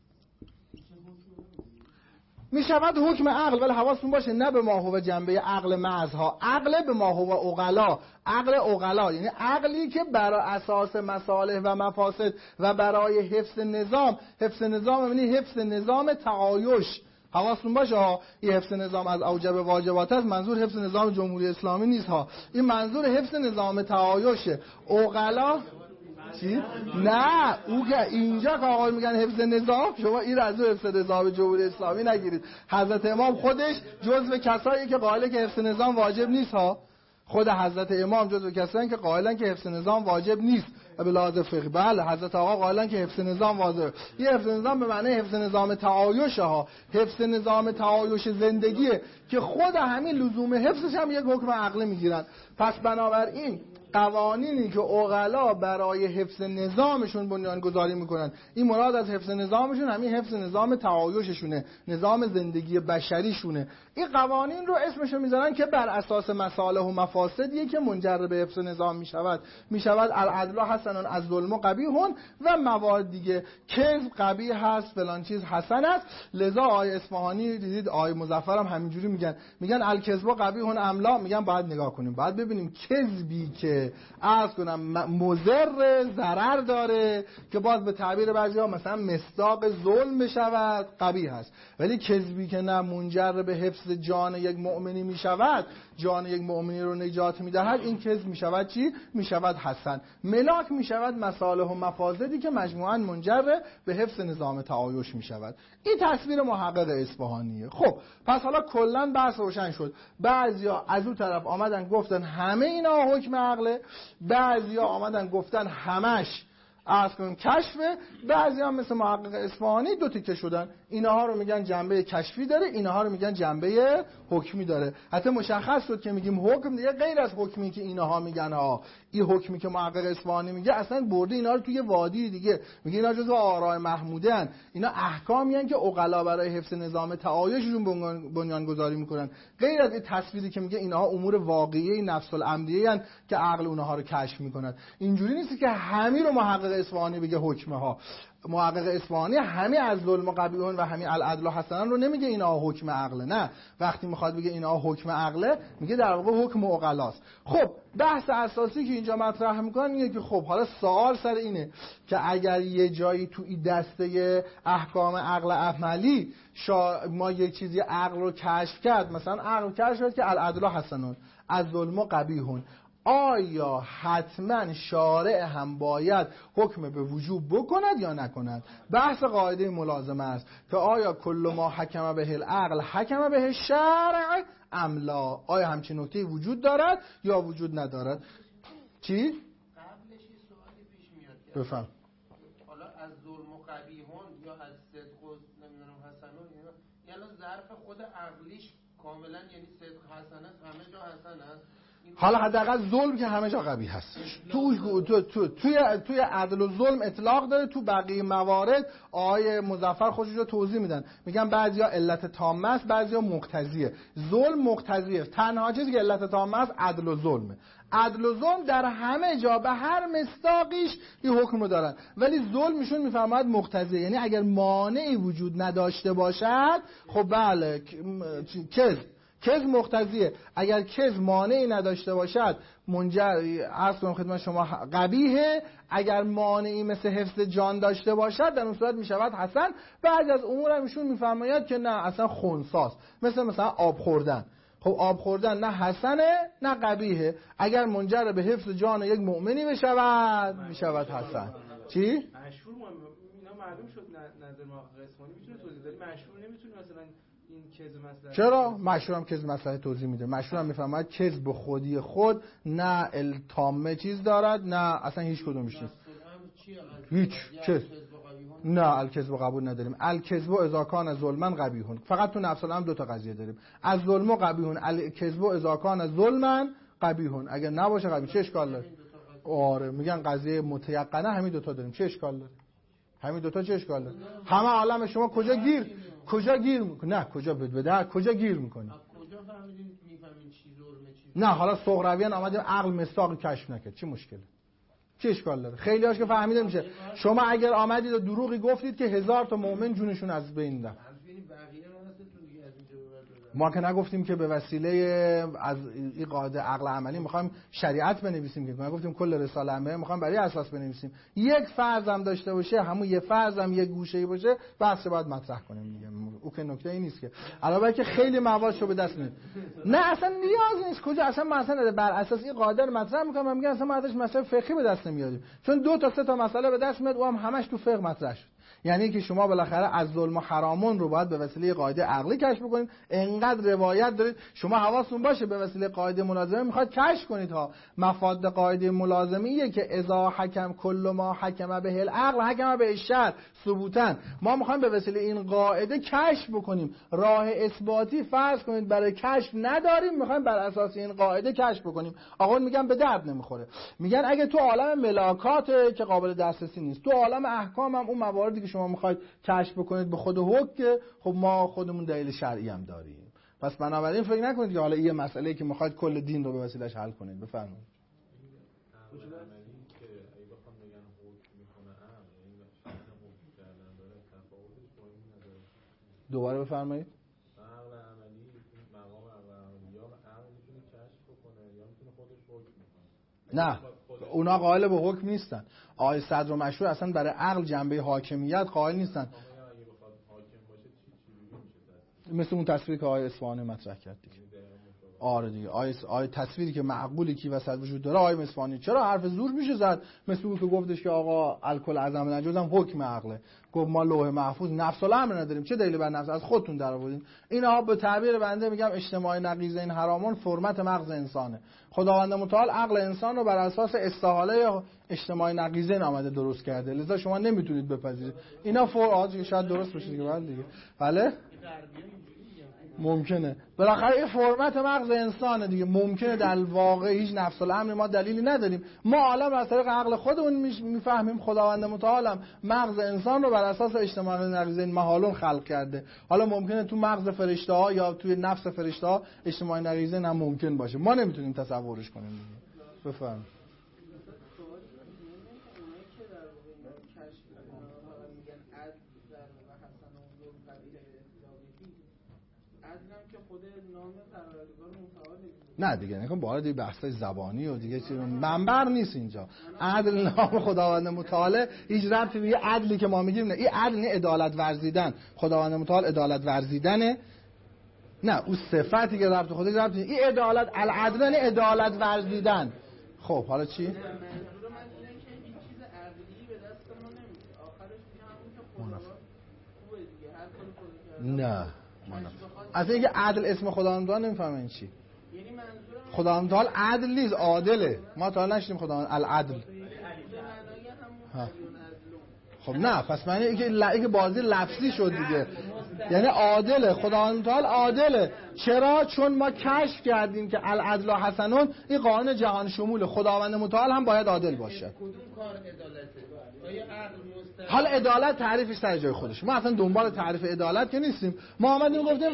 می شود حکم عقل. ولی حواستون باشه نه به ما هو جنبه عقل محضها، عقل به ما هو عقلا، عقل عقلا یعنی عقلی که بر اساس مصالح و مفاسد و برای حفظ نظام، حفظ نظام یعنی حفظ نظام تعایش، حواستون باشه ها، این حفظ نظام از اوجب واجبات است، منظور حفظ نظام جمهوری اسلامی نیست ها، این منظور حفظ نظام تعایشه. عقلا چی؟ نه او که اینجا که آقا میگن حفظ نظام، شما این از حفظ نظام جمهوری اسلامی نگیرید. حضرت امام خودش جزو کسایی که قائله که حفظ نظام واجب نیست ها، خود حضرت امام جزو کسایی که قائلن که حفظ نظام واجب نیست به لحاظ فقهی. بله حضرت آقا قائلن که حفظ نظام واجبه. یه حفظ نظام به معنی حفظ نظام تعایشه ها، حفظ نظام تعایش زندگیه که خود همین لزوم حفظش هم یک حکم عقلی میگیرن. پس بنابراین قوانینی که عقلا برای حفظ نظامشون بنیانگذاری میکنن، این مراد از حفظ نظامشون همین حفظ نظام تعایششونه، نظام زندگی بشریشونه. این قوانین رو اسمشو میذارن که بر اساس مصالح و مفاسدیه که منجر به حفظ نظام میشود. میشود العدل حسن از ظلم و قبیح و موارد دیگه، کذب قبیح هست، فلان چیز حسن است. لذا آیه اصفهانی دیدید، آیه مظفر هم همینجوری میگن، میگن الکذب قبیح املا، میگن باید نگاه کنیم، باید ببینیم کذبی که عرض کنم مضر ضرر داره که باز به تعبیر بعضی‌ها مثلا مصداق ظلم بشود قبیح است، ولی کذبی که نه منجر به حفظ جان یک مؤمنی میشود، جان یک مؤمنی رو نجات میدهد، این کذب میشود چی؟ میشود حسن. ملاک میشود مصالح و مفاسدی که مجموعاً منجر به حفظ نظام تعایش میشود. این تصویر محقق اصفهانیه. خب پس حالا کلاً بحث روشن شد. بعضیا از اون طرف آمدن گفتن همه اینا حکم عقله، بعضیا آمدن گفتن همش عرض کنیم کشفه، بعضی هم مثل محقق اصفهانی دو تیکه شدن، اینها رو میگن جنبه کشفی داره، اینها رو میگن جنبه حکمی داره. حتی مشخص شد که میگیم حکم دیگه غیر از حکمی که اینها میگن ها، این حکمی که محقق اصفهانی میگه اصلا برده اینا رو توی وادی دیگه، میگه اینا جزو آراء محموده ان، اینا احکامی ان که عقلا برای حفظ نظام تعایششون بنیان گذاری میکنن، غیر از این تصویری که میگه اینها امور واقعی نفس الامریه ان که عقل اونها رو کشف میکنن. اینجوری نیست که همین رو محقق اصفهانی بگه حکمه ها. محقق اصفهانی همه از ظلم و قبیح و همه العدل و حسن رو نمیگه اینا حکم عقله، نه، وقتی میخواد بگه اینا حکم عقله میگه در واقع حکم عقلاست. خب بحث اساسی که اینجا مطرح میکنن اینه که خب حالا سوال سر اینه که اگر یه جایی تو این دسته احکام عقل عملی شا... ما یک چیزی عقل رو کشف کرد، مثلا عقل کشف کرد که العدل و حسن از ظلم و قبیح، آیا حتما شارع هم باید حکم به وجوب بکند یا نکند؟ بحث قاعده ملازمه است که آیا کل ما حکم به العقل حکم به الشرع ام لا، آیا همچین نکته وجود دارد یا وجود ندارد؟ چی؟ قبلش یه سوالی پیش میاد، بفهم. حالا از ظلم و قبیحون یا از صدق و نمیدونم حسنون، یعنی ظرف خود عقلیش کاملا یعنی صدق حسن است، همه جا حسن است. حالا حداقل ظلم که همه جا قبیح هست، تو تو تو توی توی عدل و ظلم اطلاق داره، تو بقیه موارد آیه مظفر خودش رو توضیح میدن، میگن بعضیا علت تامه است، بعضیا مقتضیه. ظلم مقتضیه، تنها چیزی که علت تامه است عدل و ظلمه. عدل و ظلم در همه جا به هر مصداقیش این حکم رو دارن، ولی ظلمشون میفرماید مقتضیه، یعنی اگر مانعی وجود نداشته باشد، خب بله کذب کذب مقتضیه، اگر کذب مانعی نداشته باشد منجر عرض کنم خدمت شما قبیحه، اگر مانعی مثل حفظ جان داشته باشد در اون صورت میشود حسن. بعضی از امور هم ایشون میفرماید که نه اصلا خنثاست، مثل مثلا آب خوردن. خب آب خوردن نه حسنه نه قبیحه، اگر منجر به حفظ جان یک مؤمنی بشود میشود حسن. چی؟ مشهور اینا معلوم شد نظر محقق اصفهانی میتونه توضیح بده، مشهور نمیتونه مثلا این کذب مسئله. چرا؟ مشهورم کذب مسئله توضیح میده. مشهورم میفهمد کذب خودی خود نه التامه چیز دارد، نه اصلا هیچ کدومش نیست. هیچ کذب نه، الکذب قبول نداریم. الکذب اذا کان ظلما قبیح، فقط تو نفس الامر دو تا قضیه داریم، از ظلم و قبیح. الکذب اذا کان ظلما قبیح، اگر نباشه قبیح. چه اشکال داره؟ آره میگن قضیه متیقنه همین دو تا داریم، چه اشکال داره؟ همین دو تا چه اشکال داره؟ همه عالم شما کجا گیر کجا گیر میکنی؟ نه کجا بد بده کجا گیر میکنی؟ کجا فهمیدین میفهمین چی ظلمه چی؟ نه حالا صغرویان آمدیم عقل مصداق کشف نکرد، چی مشکله؟ چه اشکال داره؟ خیلی هاش که فهمیده میشه. شما اگر آمدید و دروغی گفتید که هزار تا مؤمن جونشون از بین رفت، ما که نگفتیم که به وسیله از این قاعده عقل عملی میخوایم شریعت بنویسیم، که ما گفتیم کل رساله عملی میخوایم برای اساس بنویسیم. یک فرض هم داشته باشه، همون یک فرض هم یک گوشه‌ای باشه، بحث باید مطرح کنیم دیگه. او که نکته ای نیست که علاوه که خیلی موادشو به دست میاد. نه اصلا نیاز نیست. کجا اصلا مثلا بر اساس این قاعده مطرح میکنم من میگم اصلا ما ازش مسائل فقهی به دست نمیاریم، چون دو تا سه تا مسئله به دست میاد و هم همش تو فقه مطرح شد. یعنی که شما بالاخره از ظلم و حرامون رو باید به وسیله قاعده عقلی کشف بکنید. انقدر روایت دارید شما حواستون باشه به وسیله قاعده ملازمه میخواد کشف کنید ها. مفاد قاعده ملازمه که اذا حکم کل ما حکم به العقل حکم به الشرع ثبوتا. ما میخوایم به وسیله این قاعده کشف بکنیم. راه اثباتی فرض کنید برای کشف نداریم، میخوایم بر اساس این قاعده کشف بکنیم. آقا میگن به درد نمیخوره. میگن اگه تو عالم ملاکات که قابل دسترسی نیست، تو عالم احکام هم اون مواردی که شما میخواید کشف بکنید به خود حکم، خب ما خودمون دلیل شرعی هم داریم. پس بنابراین فکر نکنید که حالا این مسئله که میخواید کل دین رو به وسیله‌اش حل کنید. بفرمایید. دوباره بفرمایید. نه اونا قائل به حکم نیستن. آقای صدر و مشهور اصلا برای عقل جنبه حاکمیت قائل نیستن. مثل اون تصویری که آقای اصفهانی مطرح کرد دیگه. آره دیگه آیه آیه تصویری که معقولی کی وسط وجود داره آیه اصفهانی چرا حرف زور میشه زد؟ مثل اون که گفتش که آقا الکل اعظم نجوز هم حکم عقله. گفت ما لوح محفوظ نفس الامر نداریم، چه دلیلی بر نفس از خودتون در آوردین؟ اینها به تعبیر بنده میگم اجتماع نقیض این حرامون فرمت مغز انسانه. خداوند متعال عقل انسان رو بر اساس استحاله اجتماع نقیضین آمده درست کرده، لذا شما نمیتونید بپذیرید اینا فور که شاید درست باشه دیگه. بله دیگه بله ممکنه بالاخره این فرمت مغز انسانه دیگه. ممکنه در واقع هیچ نفس الامر ما دلیلی نداریم، ما عالم از طریق عقل خودمون میفهمیم خداوند متعال مغز انسان رو بر اساس اجتماع نقیضین محالون خلق کرده. حالا ممکنه تو مغز فرشته ها یا توی نفس فرشته ها اجتماع نقیضین هم ممکن باشه، ما نمیتونیم تصورش کنیم دیگه. بفرمایید. نه دیگه نکن باید دیگه بحثای زبانی و دیگه چیز منبر نیست اینجا. عدل نام خداوند متعال هیچ ربطی به عدلی که ما میگیم نه. این عدل نه عدالت ورزیدن. خداوند متعال عدالت ورزیدنه. نه اون صفتی که ربط خودش ربط این عدالت العدل نه عدالت ورزیدن. خب حالا چی؟ نه از اینکه عدل اسم خداوند متعال نمیفهمه این چی؟ خداوند متعال عدل نیست عادله. ما تا حالا نشدیم خداوند العدل. خب نه پس معنی اینکه اینکه بازی لفظی شد دیگه، یعنی عادله. خداوند متعال عادله. چرا؟ چون ما کشف کردیم که العدل و حسنون این قانون جهان شمول. خداوند متعال هم باید عادل باشه. حالا عدالت تعریفش سر جای خودش، ما اصلا دنبال تعریف عدالت که نیستیم. ما آمدیم گفتیم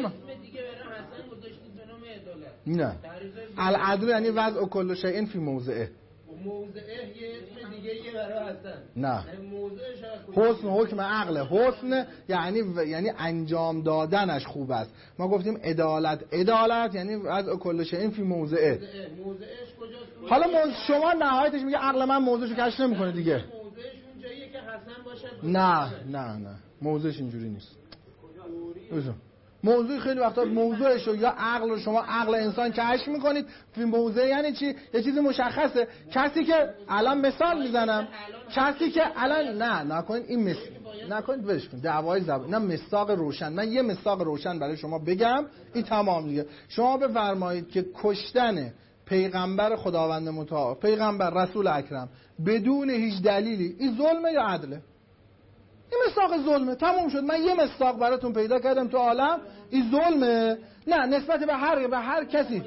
نه العدل یعنی وضع کل شیء فی موضعه. موضعه یه اسم دیگه یه برای حسن. نه حسن حکم عقله. حسن یعنی یعنی انجام دادنش خوب است. ما گفتیم عدالت عدالت یعنی وضع کل شیء فی موضعه. موضعش کجاست؟ حالا موضع شما نهایتش میگه عقل من موضعشو کشف نمیکنه دیگه. موضعش اون جاییه که حسن باشه. نه نه نه موضعش اینجوری نیست. کجا؟ موضوع خیلی وقتا موضوعش رو یا عقل رو شما عقل انسان کشف میکنید. فی موضع یعنی چی؟ یه چیزی مشخصه. کسی که الان مثال میزنم کسی که الان نه نکنید این مثال نکنید ولش کن دعوای زبان نه مساق روشن. من یه مساق روشن برای شما بگم این تمام دیگه. شما بفرمایید که کشتن پیغمبر خداوند متعال پیغمبر رسول اکرم بدون هیچ دلیلی این ظلمه یا عدله؟ این مساق ظلمه. تموم شد. من یه مساق براتون پیدا کردم تو عالم این ظلمه. نه نسبت به هر به هر کسی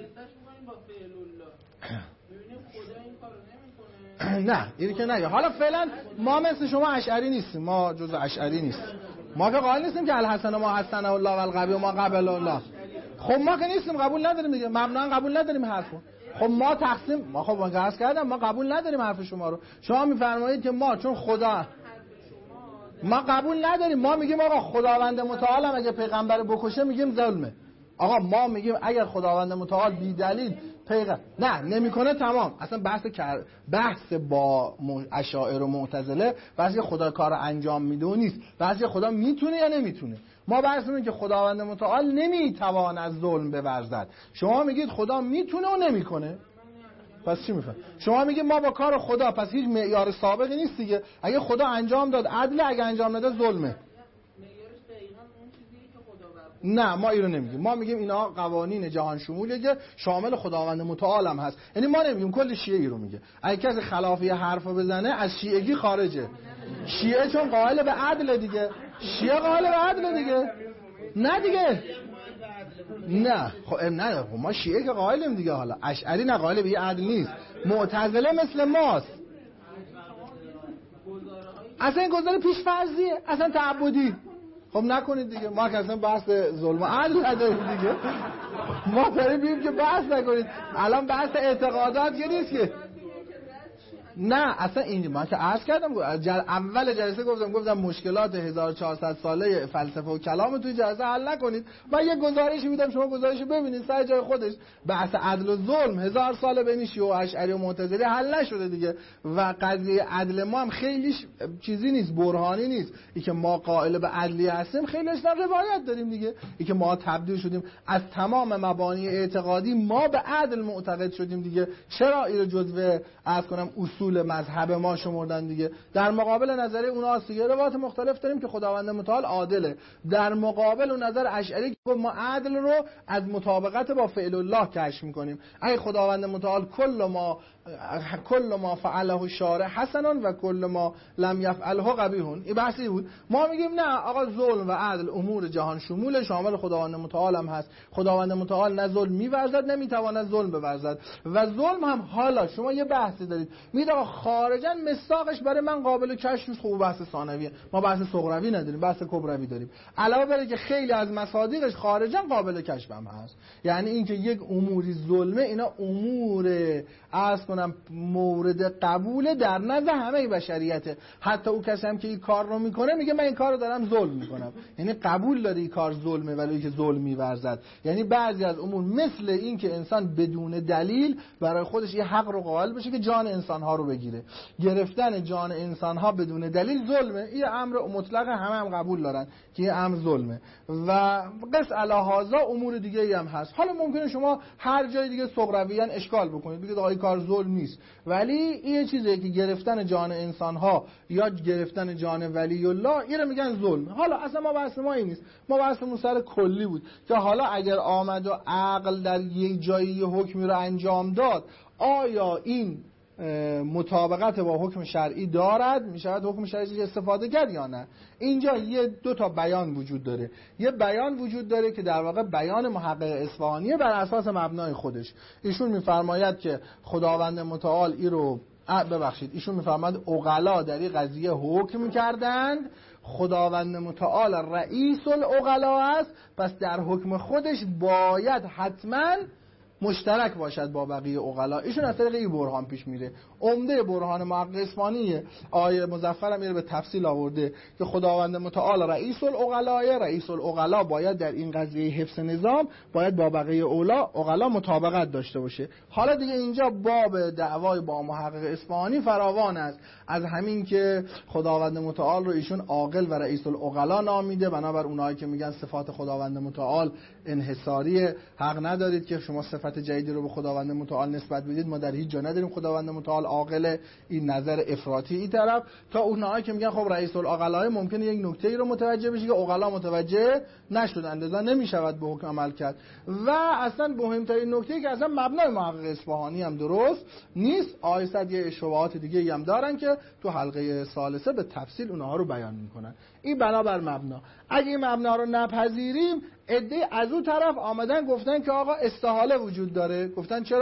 نه اینی که نه. حالا فعلا ما مثل شما اشعری نیستیم، ما جزء اشعری نیستیم. ما که قائل نیستیم که الحسن ما حسنه الله و القبیح ما قبل الله. خب ما که نیستیم قبول نداریم دیگه. مبنا قبول نداریم حرفو. خب ما تقسیم ما خب ما عرض کردم ما قبول نداریم حرف شما رو. شما میفرمایید که ما چون خدا ما قبول نداریم. ما میگیم آقا خداوند متعال اگه پیغمبر بکشه میگیم ظلمه. آقا ما میگیم اگر خداوند متعال بی دلیل پیغمبر نه نمیکنه تمام. اصلا بحث بحث با اشاعره و معتزله بحث خدا کار انجام میده و نیست، بحث خدا میتونه یا نمیتونه. ما بحث اینه که خداوند متعال نمیتوان از ظلم بورزد. شما میگید خدا میتونه و نمیکنه، پس چی میفهم؟ شما میگید ما با کار خدا، پس هیچ معیار سابقی نیست دیگه. اگه خدا انجام داد عدل، اگه انجام نده ظلمه. نه ما اینو نمیگیم. ما میگیم اینا قوانین جهان شمولیه که شامل خداوند متعال هم هست. یعنی ما نمیگیم کل شیعه ای رو میگه. اگه کسی خلاف یه حرفو بزنه از شیعگی خارجه. شیعه چون قائل به عدل دیگه. شیعه قائل به عدل دیگه. نه دیگه. نه خب نه خب ما شیعه که قائلیم دیگه. حالا اشعری نه قائل به یه عدل نیست. معتزله مثل ماست. اصلا این گزاره پیش فرضیه، اصلا تعبدی. خب نکنید دیگه. ما که اصلا بحث ظلم و عدل نداریم دیگه. ما داریم بگیم که بحث نکنید. الان بحث اعتقادات که نیست که. نه اصلا این من که عرض کردم جل... اول جلسه گفتم گفتم مشکلات هزار و چهارصد ساله فلسفه و کلام توی جلسه حل نکنید. من یه گزارشی میدم شما گزارشو ببینید سر جای خودش. بحث عدل و ظلم هزار ساله بین شیعه و اشعری و معتزله حل نشده دیگه. و قضیه عدل ما هم خیلیش چیزی نیست، برهانی نیست. ای که ما قائل به عدلی هستیم خیلیش نه روایت داریم دیگه. ای که ما تبدیل شدیم از تمام مبانی اعتقادی ما به عدل معتقد شدیم دیگه. چرا اینو جزو عرض کنم اصول مذهب ما شمردن دیگه. در مقابل نظر اونها دیگه روایات مختلف داریم که خداوند متعال عادله. در مقابل اون نظر اشعری که ما عدل رو از مطابقت با فعل الله کشف می‌کنیم. ای خداوند متعال کل ما کل ما فعله الشارع حسن و کل ما لم یفعله قبیح. این بحثی بود. ما میگیم نه آقا ظلم و عدل امور جهان شمول شامل خداوند متعال هم هست. خداوند متعال نه ظلم می‌ورزد نمیتواند ظلم بورزد. و ظلم هم حالا شما یه بحثی دارید میگید آقا خارجا مصداقش برای من قابل کشف نیست. خوب بحث ثانویه. ما بحث صغروی نداریم، بحث کبروی داریم. علاوه بر اینکه خیلی از مصادیقش خارجا قابل کشف هم هست. یعنی اینکه یک اموری ظلمه، اینا امور از کنم مورد قبول در نزد همه بشریته. حتی اون کسی هم که این کار رو میکنه میگه من این کار رو دارم ظلم میکنم. یعنی قبول داره این کار ظلمه ولی که ظلم میورزد. یعنی بعضی از امور مثل این که انسان بدون دلیل برای خودش یه حق رو قائل بشه که جان انسان ها رو بگیره. گرفتن جان انسان ها بدون دلیل ظلمه. این امر مطلق همه هم قبول دارن که این امر ظلمه. و قص علی هذا امور دیگه ای هم هست. حالا ممکنه شما هر جای دیگه صغرویان اشکال بکنید بگید آقا این کار ظلم نیست، ولی این چیزی که گرفتن جان انسان ها یا گرفتن جان ولی الله این رو میگن ظلم. حالا اصلا ما بحث ما این نیست. ما بحثمون سر کلی بود که حالا اگر آمد و عقل در یک جایی یه حکمی رو انجام داد آیا این مطابقت با حکم شرعی دارد، میشود حکم شرعی استفاده کرد یا نه. اینجا یه دو تا بیان وجود داره. یه بیان وجود داره که در واقع بیان محقق اصفهانیه بر اساس مبنای خودش. ایشون میفرماید که خداوند متعال ای رو ببخشید ایشون میفرماید عقلا در این قضیه حکم کردند، خداوند متعال رئیس العقلا است، پس در حکم خودش باید حتما مشترک باشد با بقیه عقلا. ایشون از طریق این برهان پیش میره. عمده برهان محقق اصفهانی آیه مظفر هم میره به تفصیل آورده که خداوند متعال رئیس العقلا، رئیس العقلا باید در این قضیه حفظ نظام باید با بقیه اولا عقلا مطابقت داشته باشه. حالا دیگه اینجا باب دعوای با محقق اصفهانی فراوان است، از همین که خداوند متعال رو ایشون عاقل و رئیس العقلا نامیده، بنابر اونایی که میگن صفات خداوند متعال انحصاری، حق ندارید که شما صفت جدیدی رو به خداوند متعال نسبت بدید. ما در هیچ جا نداریم خداوند متعال عاقل. این نظر افراطی این طرف. تا اونایی که میگن خب رئیس العقلا ممکنه یک نکته‌ای رو متوجه بشه که عقلا متوجه نشدن، لذا نمیشود به حکم عمل کرد. و اصلا مهمترین نکته‌ای که اصلا مبنای محقق اصفهانی هم درست نیست. آیسد یه شبهات دیگه‌ای هم دارن که تو حلقه ثالثه به تفصیل اونها رو بیان میکنن. این بنابر مبنا. اگه این مبنا رو نپذیریم، عده از اون طرف آمدن گفتن که آقا استحاله وجود داره. گفتن چرا؟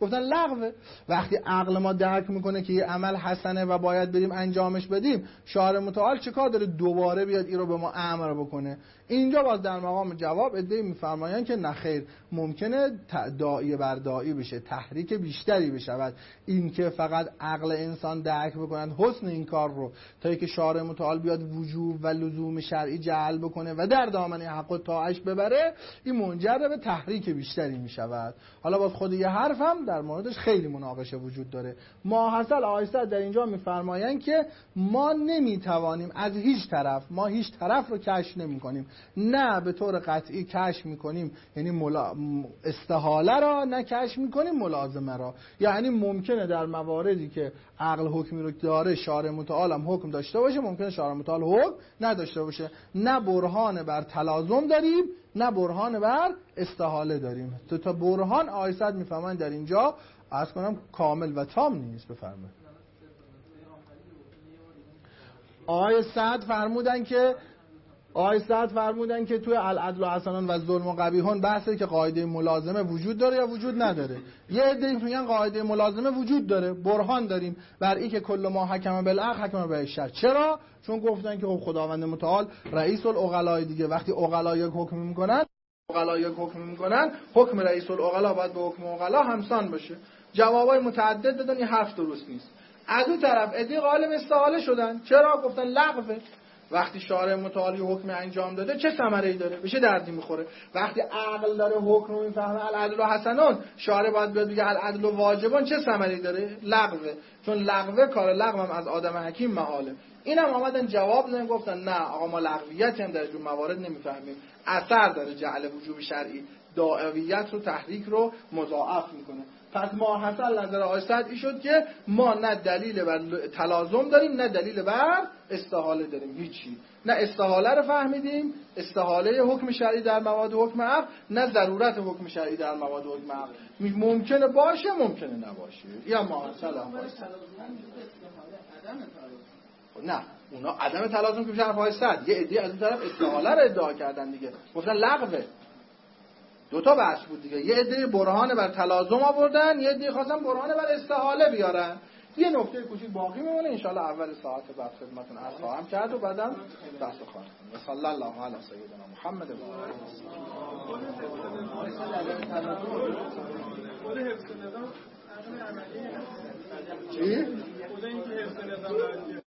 گفتن لغوه. وقتی عقل ما درک میکنه که یه عمل حسنه و باید بریم انجامش بدیم، شارع متعال چه کار داره دوباره بیاد این رو به ما امر بکنه؟ اینجا باز در مقام جواب ادعی میفرمایند که نخیر، ممکنه داعی بر داعی بشه، تحریک بیشتری بشود. این که فقط عقل انسان درک بکنند حسن این کار رو تا اینکه شارع متعال بیاد وجوب و لزوم شرعی جعل بکنه و در دامنه حق و طاعش ببره، این منجر به تحریک بیشتری میشود. حالا باز خود یه حرف هم در موردش خیلی مناقشه وجود داره. ماحصل آیسته در اینجا میفرمایند که ما نمیتوانیم از هیچ طرف، ما هیچ طرف رو کشف نمیکنیم، نه به طور قطعی کشف میکنیم، یعنی ملا... استحاله را نه کشف میکنیم ملازمه را. یعنی ممکنه در مواردی که عقل حکمی رو داره شارع متعال هم حکم داشته باشه، ممکنه شارع متعال حکم نداشته باشه. نه برهان بر تلازم داریم، نه برهان بر استحاله داریم. تو تا برهان آیسد میفهمن در اینجا عرض کنم کامل و تام نیست. بفرمایید. آیه صد فرمودن که آیه صد فرمودن که توی العدل و حسنان و ظلم و قبیحون بحثه که قاعده ملازمه وجود داره یا وجود نداره. یه عده میگن قاعده ملازمه وجود داره، برهان داریم بر این که کل ما حکم بالعقل حکم بالشرع. چرا؟ چون گفتن که خب خداوند متعال رئیس العقلاء دیگه، وقتی عقلا یک حکم میکنن عقلا یک حکم میکنن حکم رئیس العقلاء باید به حکم عقلا همسان باشه. جوابای متعدد دادن، این حرف درست نیست. از اون طرف عده غالب استحاله شدن. چرا؟ گفتن لغوه. وقتی شارع متعال حکم انجام داده چه ثمره‌ای داره؟ بشه دردی میخوره. وقتی عقل داره حکم رو میفهمه العدل و حسنون، شارع باید بیاد بگه العدل و واجبون، چه ثمره‌ای داره؟ لغوه. چون لغوه کار لغو هم از آدم حکیم محاله. اینم آمدن جواب دادن، گفتن نه آقا ما لغویت هم در این موارد نمیفهمیم، اثر داره جعل وجوب شرعی، داعیت رو تحریک رو مضاعف میکنه. پس ما حاصل نظر آقای سعدی شد که ما نه دلیل بر تلازم داریم نه دلیل بر استحاله داریم، هیچی. نه استحاله رو فهمیدیم، استحاله حکم شرعی در مواد حکم عقل، نه ضرورت حکم شرعی در مواد حکم عقل. ممکنه باشه ممکنه نباشه. یا ما حاصل نه اونا عدم تلازم که شرف های صد، یه عده از اون طرف استحاله رو ادعا کردن دیگه، گفتن لغوه. دو تا بحث بود دیگه، یه عده برهان بر تلازم آوردن، یه عده خواستن برهان بر استحاله بیارن. یه نکته کوچیک باقی میمونه، ان شاءالله اول ساعت بعد خدمتتون عرض خواهم کرد و بعدم درس خواهم خوند. صلی الله علی سیدنا محمد و آله. چی؟